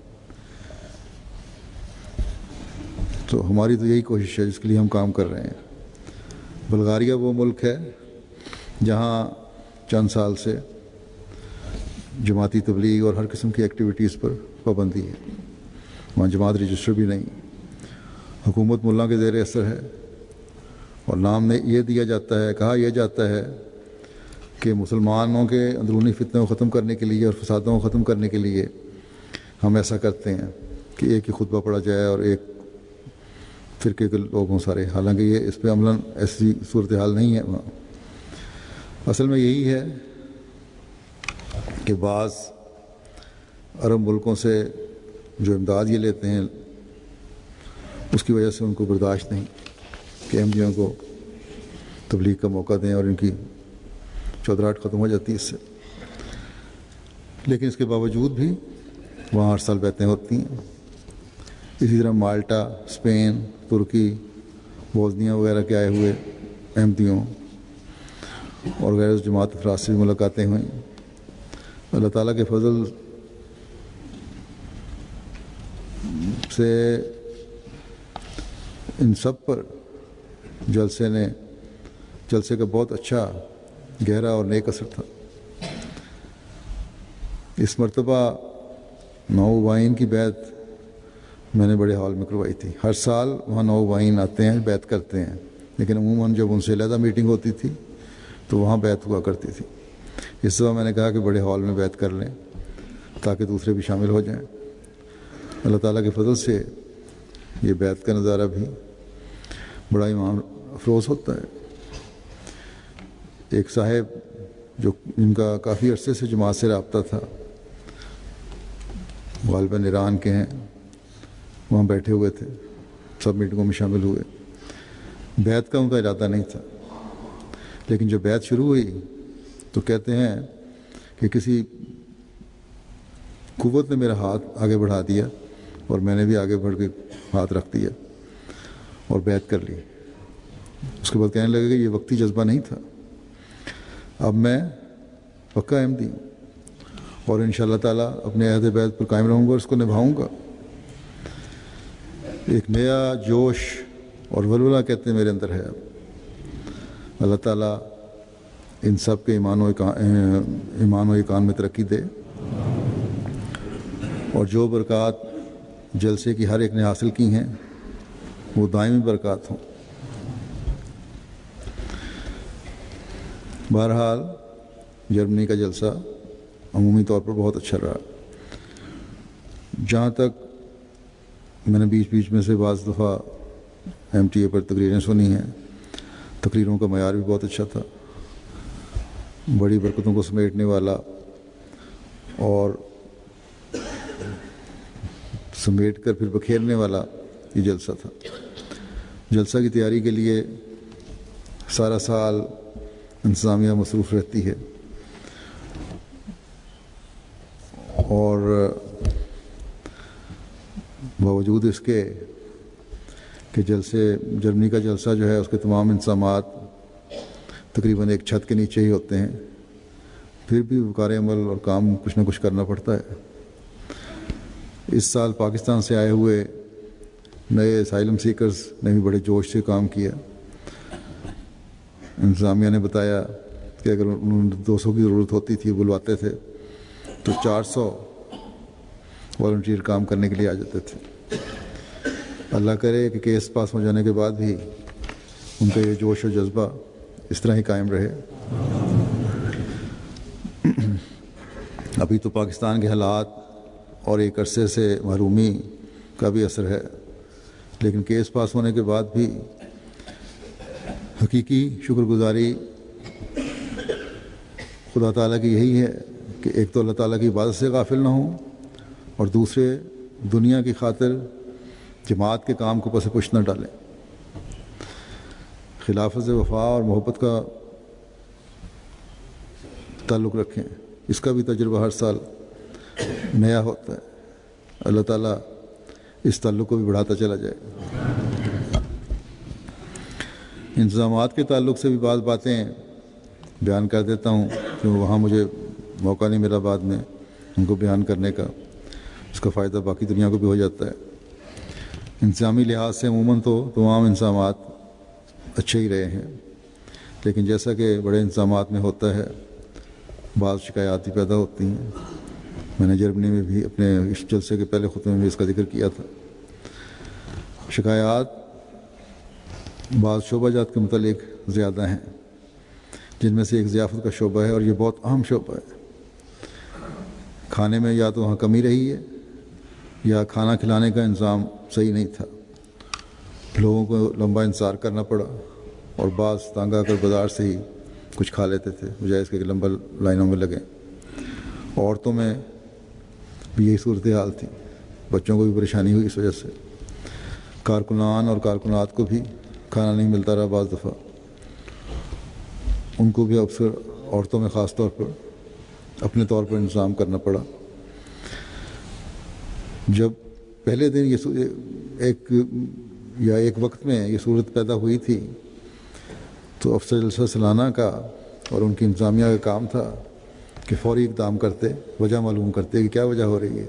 تو ہماری تو یہی کوشش ہے جس کے لیے ہم کام کر رہے ہیں۔ بلغاریہ وہ ملک ہے جہاں چند سال سے جماعتی تبلیغ اور ہر قسم کی ایکٹیویٹیز پر پابندی ہے، وہاں جماعت رجسٹر بھی نہیں، حکومت ملا کے زیر اثر ہے، اور نام نے یہ دیا جاتا ہے، کہا یہ جاتا ہے کہ مسلمانوں کے اندرونی فتنوں کو ختم کرنے کے لیے اور فسادوں کو ختم کرنے کے لیے ہم ایسا کرتے ہیں کہ ایک ہی خطبہ پڑھا جائے اور ایک فرقے کے لوگ ہوں سارے، حالانکہ یہ اس پہ عملاً ایسی صورتحال نہیں ہے وہاں۔ اصل میں یہی ہے کہ بعض عرب ملکوں سے جو امداد یہ لیتے ہیں اس کی وجہ سے ان کو برداشت نہیں کہ احمدیوں کو تبلیغ کا موقع دیں اور ان کی چودراہٹ ختم ہو جاتی ہے اس سے، لیکن اس کے باوجود بھی وہاں ہر سال بیعتیں ہوتی ہیں۔ اسی طرح مالٹا، اسپین، ترکی، بوسنیا وغیرہ کے آئے ہوئے احمدیوں اور غیر جماعت افراد سے بھی ملاقاتیں ہوئیں۔ اللہ تعالیٰ کے فضل سے ان سب پر جلسے کا بہت اچھا گہرا اور نیک اثر تھا۔ اس مرتبہ 9 وائن کی بیعت میں نے بڑے ہال میں کروائی تھی۔ ہر سال وہاں 9 وائن آتے ہیں، بیعت کرتے ہیں، لیکن عموماً جب ان سے علیحدہ میٹنگ ہوتی تھی تو وہاں بیعت ہوا کرتی تھی۔ اس دفعہ میں نے کہا کہ بڑے ہال میں بیعت کر لیں تاکہ دوسرے بھی شامل ہو جائیں۔ اللہ تعالیٰ کے فضل سے یہ بیعت کا نظارہ بھی بڑا ایمان افروز ہوتا ہے۔ ایک صاحب جن کا کافی عرصے سے جماعت سے رابطہ تھا، غالباً ایران کے ہیں، وہاں بیٹھے ہوئے تھے، سب میٹنگوں میں شامل ہوئے۔ بیعت کا ان کا ارادہ نہیں تھا، لیکن جب بیعت شروع ہوئی تو کہتے ہیں کہ کسی قوت نے میرا ہاتھ آگے بڑھا دیا اور میں نے بھی آگے بڑھ کے ہاتھ رکھ دیا اور بیعت کر لی۔ اس کے بعد کہنے لگے کہ یہ وقتی جذبہ نہیں تھا، اب میں پکا احمدی ہوں اور انشاءاللہ تعالیٰ اپنے عہد بیعت پر قائم رہوں گا اور اس کو نبھاؤں گا۔ ایک نیا جوش اور ولولہ کہتے ہیں میرے اندر ہے اب۔ اللہ تعالیٰ ان سب کے ایمان و ایقان میں ترقی دے اور جو برکات جلسے کی ہر ایک نے حاصل کی ہیں وہ دائمی برکات ہوں۔ بہرحال جرمنی کا جلسہ عمومی طور پر بہت اچھا رہا۔ جہاں تک میں نے بیچ میں سے بعض دفعہ MTA پر تقریریں سنی ہیں، تقریروں کا معیار بھی بہت اچھا تھا، بڑی برکتوں کو سمیٹنے والا اور سمیٹ کر پھر بکھیرنے والا یہ جلسہ تھا۔ جلسہ کی تیاری کے لیے سارا سال انتظامیہ مصروف رہتی ہے اور باوجود اس کے کہ جرمنی کا جلسہ جو ہے اس کے تمام انتظامات تقریباً ایک چھت کے نیچے ہی ہوتے ہیں، پھر بھی وقار عمل اور کام کچھ نہ کچھ کرنا پڑتا ہے۔ اس سال پاکستان سے آئے ہوئے نئے اسائلم سیکرز نے بھی بڑے جوش سے کام کیا۔ انتظامیہ نے بتایا کہ اگر انہوں 200 کی ضرورت ہوتی تھی بلواتے تھے تو 400 والنٹیئر کام کرنے کے لیے آ جاتے تھے۔ اللہ کرے کہ کیس پاس ہو جانے کے بعد بھی ان کا یہ جوش و جذبہ اس طرح ہی قائم رہے۔ ابھی تو پاکستان کے حالات اور ایک عرصے سے محرومی کا بھی اثر ہے، لیکن کیس پاس ہونے کے بعد بھی حقیقی شکر گزاری خدا تعالیٰ کی یہی ہے کہ ایک تو اللہ تعالیٰ کی عبادت سے غافل نہ ہوں اور دوسرے دنیا کی خاطر جماعت کے کام کو پس پش نہ ڈالیں، خلافت سے وفا اور محبت کا تعلق رکھیں۔ اس کا بھی تجربہ ہر سال نیا ہوتا ہے۔ اللہ تعالیٰ اس تعلق کو بھی بڑھاتا چلا جائے۔ انتظامات کے تعلق سے بھی بعض باتیں بیان کر دیتا ہوں کہ وہاں مجھے موقع نہیں ملا بعد میں ان کو بیان کرنے کا، اس کا فائدہ باقی دنیا کو بھی ہو جاتا ہے۔ انتظامی لحاظ سے عموماً تو تمام انتظامات اچھے ہی رہے ہیں، لیکن جیسا کہ بڑے انتظامات میں ہوتا ہے بعض شکایات بھی پیدا ہوتی ہیں۔ میں نے جرمنی میں بھی اپنے اس جلسے کے پہلے خطبے میں بھی اس کا ذکر کیا تھا۔ شکایات بعض شعبہ جات کے متعلق زیادہ ہیں، جن میں سے ایک ضیافت کا شعبہ ہے، اور یہ بہت اہم شعبہ ہے۔ کھانے میں یا تو وہاں کمی رہی ہے یا کھانا کھلانے کا انتظام صحیح نہیں تھا، لوگوں کو لمبا انتظار کرنا پڑا، اور بعض تنگ آ کر بازار سے ہی کچھ کھا لیتے تھے بجائے اس کے کہ لمبا لائنوں میں لگیں۔ عورتوں میں بھی یہی صورتحال تھی، بچوں کو بھی پریشانی ہوئی اس وجہ سے، کارکنان اور کارکنات کو بھی کھانا نہیں ملتا رہا، بعض دفعہ ان کو بھی اکثر عورتوں میں خاص طور پر اپنے طور پر انتظام کرنا پڑا۔ جب پہلے دن ایک وقت میں یہ صورت پیدا ہوئی تھی تو افسر جلسہ سالانہ کا اور ان کی انتظامیہ کا کام تھا کہ فوری اقدام کرتے، وجہ معلوم کرتے کہ کیا وجہ ہو رہی ہے۔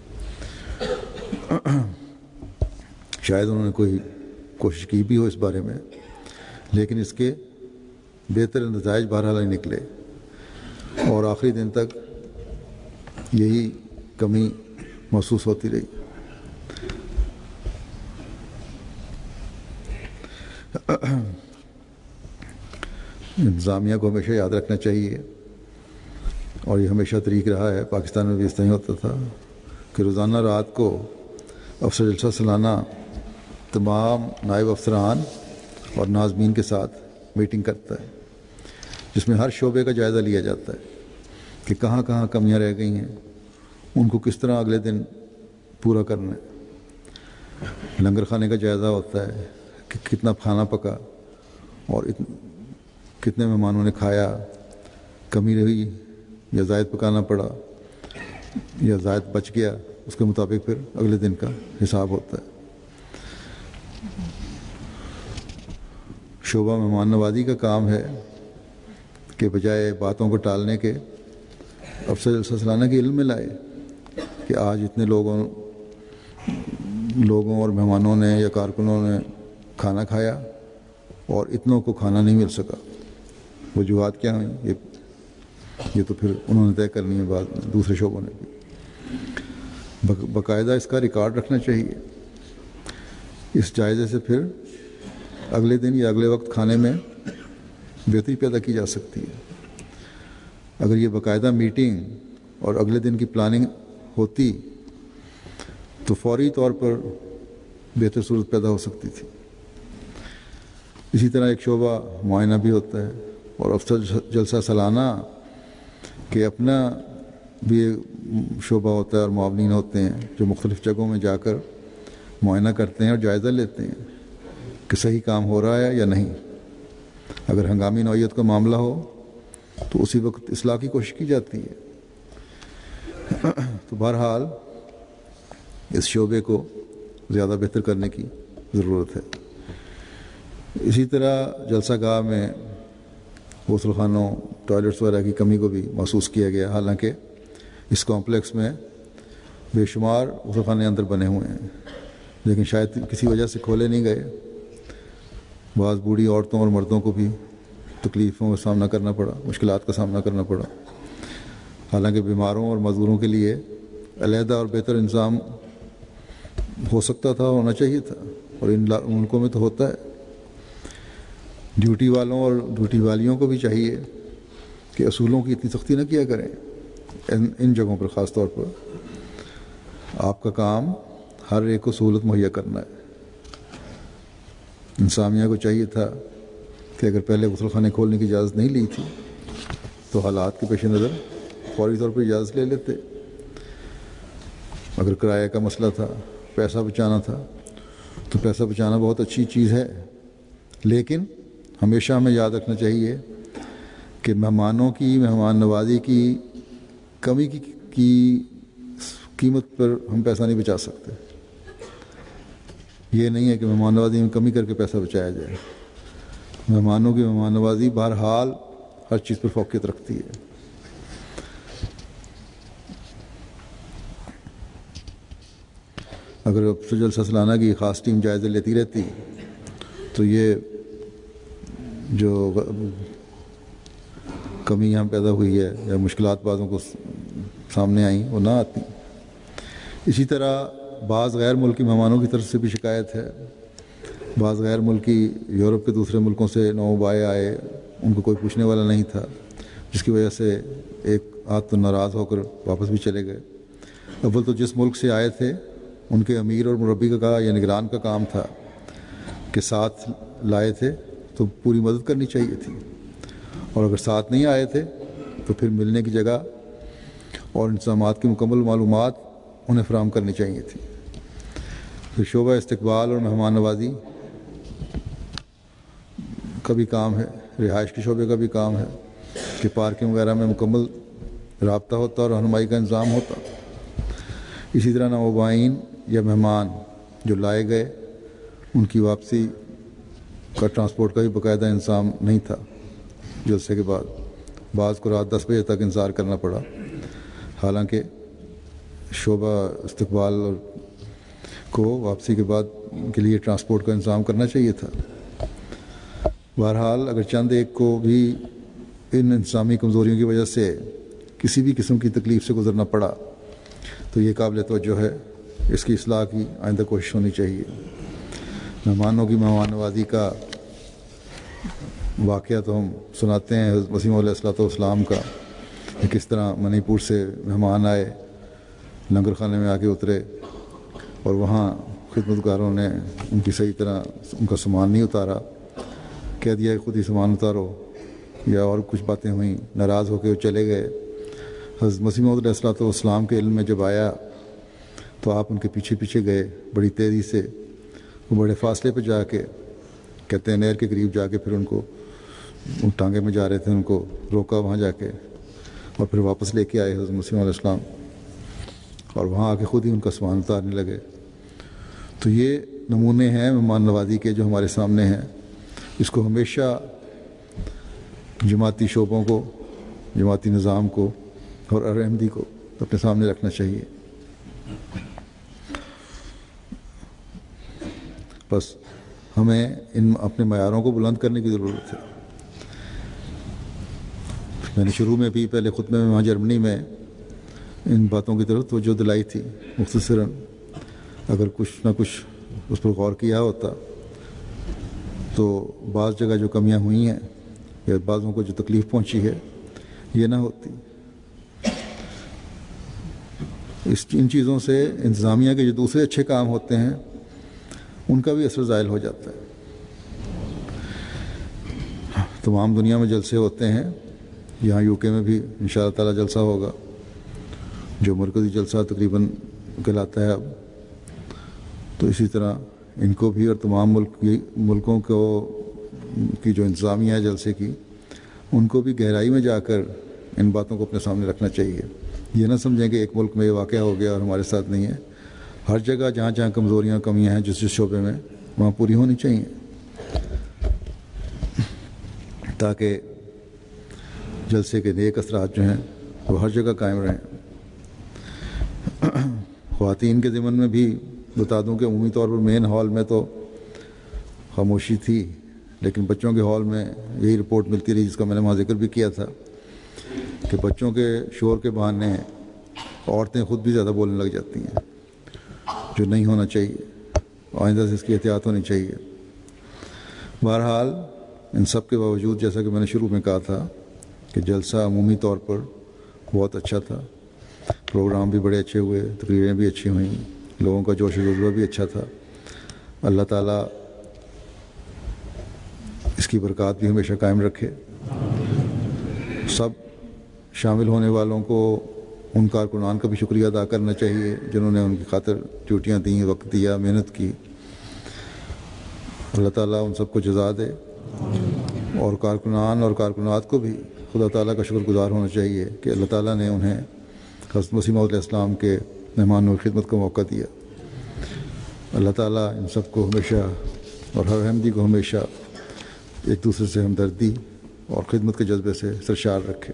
شاید انہوں نے کوئی کوشش کی بھی ہو اس بارے میں، لیکن اس کے بہتر نتائج بہرحال نہیں نکلے، اور آخری دن تک یہی کمی محسوس ہوتی رہی۔ انتظامیہ کو ہمیشہ یاد رکھنا چاہیے، اور یہ ہمیشہ طریق رہا ہے، پاکستان میں بھی اس طرح ہوتا تھا کہ روزانہ رات کو افسر جلسہ سالانہ تمام نائب افسران اور ناظمین کے ساتھ میٹنگ کرتا ہے، جس میں ہر شعبے کا جائزہ لیا جاتا ہے کہ کہاں کہاں کمیاں رہ گئی ہیں، ان کو کس طرح اگلے دن پورا کرنا ہے۔ لنگر خانے کا جائزہ ہوتا ہے کہ کتنا کھانا پکا اور کتنے مہمانوں نے کھایا، کمی رہی یا زائد پکانا پڑا یا زائد بچ گیا، اس کے مطابق پھر اگلے دن کا حساب ہوتا ہے۔ شعبہ مہمان نوازی کا کام ہے کہ بجائے باتوں کو ٹالنے کے افسر جلسہ سالانہ کے علم میں لائے کہ آج اتنے لوگوں اور مہمانوں نے یا کارکنوں نے کھانا کھایا اور اتنوں کو کھانا نہیں مل سکا، وجوہات کیا ہیں، یہ تو پھر انہوں نے طے کرنی ہے، بعد دوسرے شعبوں نے بھی باقاعدہ اس کا ریکارڈ رکھنا چاہیے۔ اس جائزے سے پھر اگلے دن یا اگلے وقت کھانے میں بہتری پیدا کی جا سکتی ہے۔ اگر یہ باقاعدہ میٹنگ اور اگلے دن کی پلاننگ ہوتی تو فوری طور پر بہتر صورت پیدا ہو سکتی تھی۔ اسی طرح ایک شعبہ معائنہ بھی ہوتا ہے، اور افسر جلسہ سالانہ کہ اپنا بھی شعبہ ہوتا ہے اور معاونین ہوتے ہیں جو مختلف جگہوں میں جا کر معائنہ کرتے ہیں اور جائزہ لیتے ہیں کہ صحیح کام ہو رہا ہے یا نہیں۔ اگر ہنگامی نوعیت کا معاملہ ہو تو اسی وقت اصلاح کی کوشش کی جاتی ہے۔ تو بہرحال اس شعبے کو زیادہ بہتر کرنے کی ضرورت ہے۔ اسی طرح جلسہ گاہ میں غسل خانوں، ٹوائلٹس وغیرہ کی کمی کو بھی محسوس کیا گیا، حالانکہ اس کمپلیکس میں بے شمار غسل خانے اندر بنے ہوئے ہیں، لیکن شاید کسی وجہ سے کھولے نہیں گئے۔ بعض بوڑھی عورتوں اور مردوں کو بھی تکلیفوں کا سامنا کرنا پڑا، مشکلات کا سامنا کرنا پڑا، حالانکہ بیماروں اور مزدوروں کے لیے علیحدہ اور بہتر انتظام ہو سکتا تھا، ہونا چاہیے تھا، اور ان ملکوں میں تو ہوتا ہے۔ ڈیوٹی والوں اور ڈیوٹی والیوں کو بھی چاہیے کہ اصولوں کی اتنی سختی نہ کیا کریں ان جگہوں پر، خاص طور پر آپ کا کام ہر ایک کو سہولت مہیا کرنا ہے۔ انتظامیہ کو چاہیے تھا کہ اگر پہلے غسل خانے کھولنے کی اجازت نہیں لی تھی تو حالات کے پیش نظر فوری طور پر اجازت لے لیتے۔ اگر کرایہ کا مسئلہ تھا، پیسہ بچانا تھا، تو پیسہ بچانا بہت اچھی چیز ہے، لیکن ہمیشہ ہمیں یاد رکھنا چاہیے کہ مہمان نوازی کی کمی کی قیمت پر ہم پیسہ نہیں بچا سکتے۔ یہ نہیں ہے کہ مہمان نوازی میں کمی کر کے پیسہ بچایا جائے۔ مہمانوں کی مہمان نوازی بہرحال ہر چیز پر فوقیت رکھتی ہے۔ اگر افسر جلسہ سالانہ کی خاص ٹیم جائزے لیتی رہتی تو یہ جو کمی یہاں پیدا ہوئی ہے یا مشکلات بعضوں کو سامنے آئیں وہ نہ آتی۔ اسی طرح بعض غیر ملکی مہمانوں کی طرف سے بھی شکایت ہے بعض غیر ملکی یورپ کے دوسرے ملکوں سے نوآبائے آئے، ان کو کوئی پوچھنے والا نہیں تھا، جس کی وجہ سے ایک آدھ تو ناراض ہو کر واپس بھی چلے گئے۔ اول تو جس ملک سے آئے تھے ان کے امیر اور مربی کا یا نگران کا کام تھا کہ ساتھ لائے تھے تو پوری مدد کرنی چاہیے تھی، اور اگر ساتھ نہیں آئے تھے تو پھر ملنے کی جگہ اور انتظامات کی مکمل معلومات انہیں فراہم کرنی چاہیے تھی۔ پھر شعبہ استقبال اور مہمان نوازی کا بھی کام ہے، رہائش کے شعبے کا بھی کام ہے کہ پارکنگ وغیرہ میں مکمل رابطہ ہوتا اور رہنمائی کا انتظام ہوتا۔ اسی طرح نوآبائین یا مہمان جو لائے گئے ان کی واپسی کا ٹرانسپورٹ کا بھی باقاعدہ انتظام نہیں تھا۔ جلسے کے بعد بعض کو رات 10 بجے تک انتظار کرنا پڑا، حالانکہ شعبہ استقبال کو واپسی کے بعد کے لیے ٹرانسپورٹ کا انتظام کرنا چاہیے تھا۔ بہرحال اگر چند ایک کو بھی ان انتظامی کمزوریوں کی وجہ سے کسی بھی قسم کی تکلیف سے گزرنا پڑا تو یہ قابل توجہ ہے، اس کی اصلاح کی آئندہ کوشش ہونی چاہیے۔ مہمانوں کی مہمان نوازی کا واقعہ تو ہم سناتے ہیں حضرت مسیح علیہ السلام کا، کہ کس طرح منی پور سے مہمان آئے، لنگر خانے میں آ کے اترے اور وہاں خدمتگاروں نے ان کی صحیح طرح ان کا سامان نہیں اتارا، کہہ دیا خود ہی سامان اتارو، یا اور کچھ باتیں ہوئیں، ناراض ہو کے وہ چلے گئے۔ حضرت مسیح موعود علیہ السلام کے علم میں جب آیا تو آپ ان کے پیچھے پیچھے گئے بڑی تیزی سے، وہ بڑے فاصلے پہ جا کے کہتے ہیں نہر کے قریب جا کے پھر ان کو ٹانگے میں جا رہے تھے، ان کو روکا وہاں جا کے، اور پھر واپس لے کے آئے حضرت مسیح علیہ السلام، اور وہاں آ کے خود ہی ان کا سامان اتارنے لگے۔ تو یہ نمونے ہیں مہمان نوازی کے جو ہمارے سامنے ہیں۔ اس کو ہمیشہ جماعتی شعبوں کو، جماعتی نظام کو اور احمدی کو اپنے سامنے رکھنا چاہیے۔ بس ہمیں ان اپنے معیاروں کو بلند کرنے کی ضرورت ہے۔ میں نے شروع میں بھی پہلے خطبے میں وہاں جرمنی میں ان باتوں کی طرف توجہ دلائی تھی مختصراً، اگر کچھ نہ کچھ اس پر غور کیا ہوتا تو بعض جگہ جو کمیاں ہوئی ہیں یا بعضوں کو جو تکلیف پہنچی ہے یہ نہ ہوتی۔ ان چیزوں سے انتظامیہ کے جو دوسرے اچھے کام ہوتے ہیں ان کا بھی اثر زائل ہو جاتا ہے۔ تمام دنیا میں جلسے ہوتے ہیں، یہاں UK میں بھی انشاءاللہ تعالی جلسہ ہوگا جو مرکزی جلسہ تقریباً کہلاتا ہے اب۔ تو اسی طرح ان کو بھی اور تمام ملکوں کو کی جو انتظامیہ ہے جلسے کی، ان کو بھی گہرائی میں جا کر ان باتوں کو اپنے سامنے رکھنا چاہیے۔ یہ نہ سمجھیں کہ ایک ملک میں یہ واقعہ ہو گیا اور ہمارے ساتھ نہیں ہے۔ ہر جگہ جہاں جہاں کمزوریاں کمیاں ہیں جس شعبے میں، وہاں پوری ہونی چاہیے تاکہ جلسے کے نیک اثرات جو ہیں وہ ہر جگہ قائم رہیں۔ خواتین کے ضمن میں بھی بتا دوں کہ عمومی طور پر مین ہال میں تو خاموشی تھی، لیکن بچوں کے ہال میں یہی رپورٹ ملتی رہی جس کا میں نے وہاں ذکر بھی کیا تھا کہ بچوں کے شور کے بہانے عورتیں خود بھی زیادہ بولنے لگ جاتی ہیں، جو نہیں ہونا چاہیے۔ آئندہ سے اس کی احتیاط ہونی چاہیے۔ بہرحال ان سب کے باوجود جیسا کہ میں نے شروع میں کہا تھا کہ جلسہ عمومی طور پر بہت اچھا تھا، پروگرام بھی بڑے اچھے ہوئے، تقریریں بھی اچھی ہوئیں، لوگوں کا جوش و جذبہ بھی اچھا تھا۔ اللہ تعالیٰ اس کی برکات بھی ہمیشہ قائم رکھے۔ سب شامل ہونے والوں کو ان کارکنان کا بھی شکریہ ادا کرنا چاہیے جنہوں نے ان کی خاطر ڈیوٹیاں دیں، وقت دیا، محنت کی۔ اللہ تعالیٰ ان سب کو جزا دے، اور کارکنان اور کارکنات کو بھی خدا تعالیٰ کا شکر گزار ہونا چاہیے کہ اللہ تعالیٰ نے انہیں حضرت مسیح موعود علیہ السلام کے مہمان خدمت کا موقع دیا۔ اللہ تعالیٰ ان سب کو ہمیشہ اور ہر احمدی کو ہمیشہ ایک دوسرے سے ہمدردی اور خدمت کے جذبے سے سرشار رکھے۔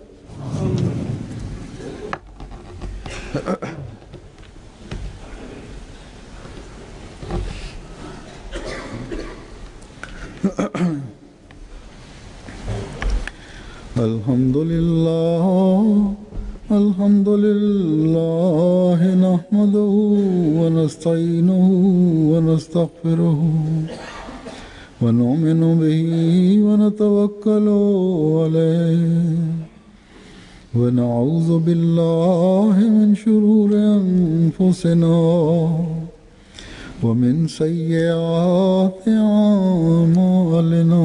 الحمد لله نحمده ونستعينه ونستغفره ونؤمن به ونتوكل عليه ونعوذ بالله من شرور أنفسنا ومن سيئات أعمالنا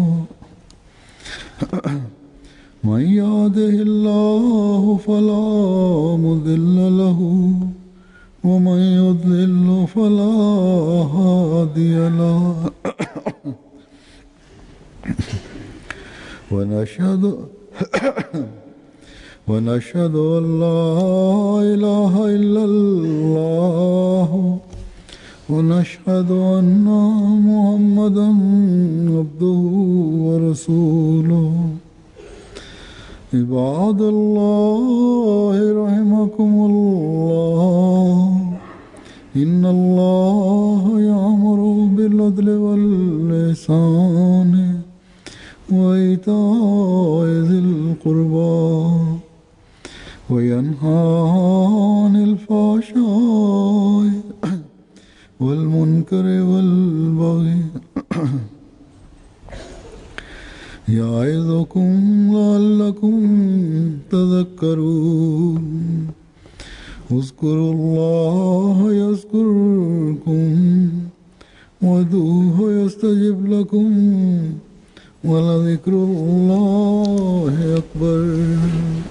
من يهده الله فلا مضل له ومن يضلل فلا هادي له ونشهد أن لا إله إلا الله ونشهد أن محمدا عبده ورسوله عباد الله رحمكم الله إن الله يأمر بالعدل والإحسان وإيتاء ذي القربى وينهى عن الفحشاء والمنكر والبغي يعظكم لعلكم تذكرون اذكروا الله يذكركم وادعوه يستجب لكم ولذكر الله أكبر.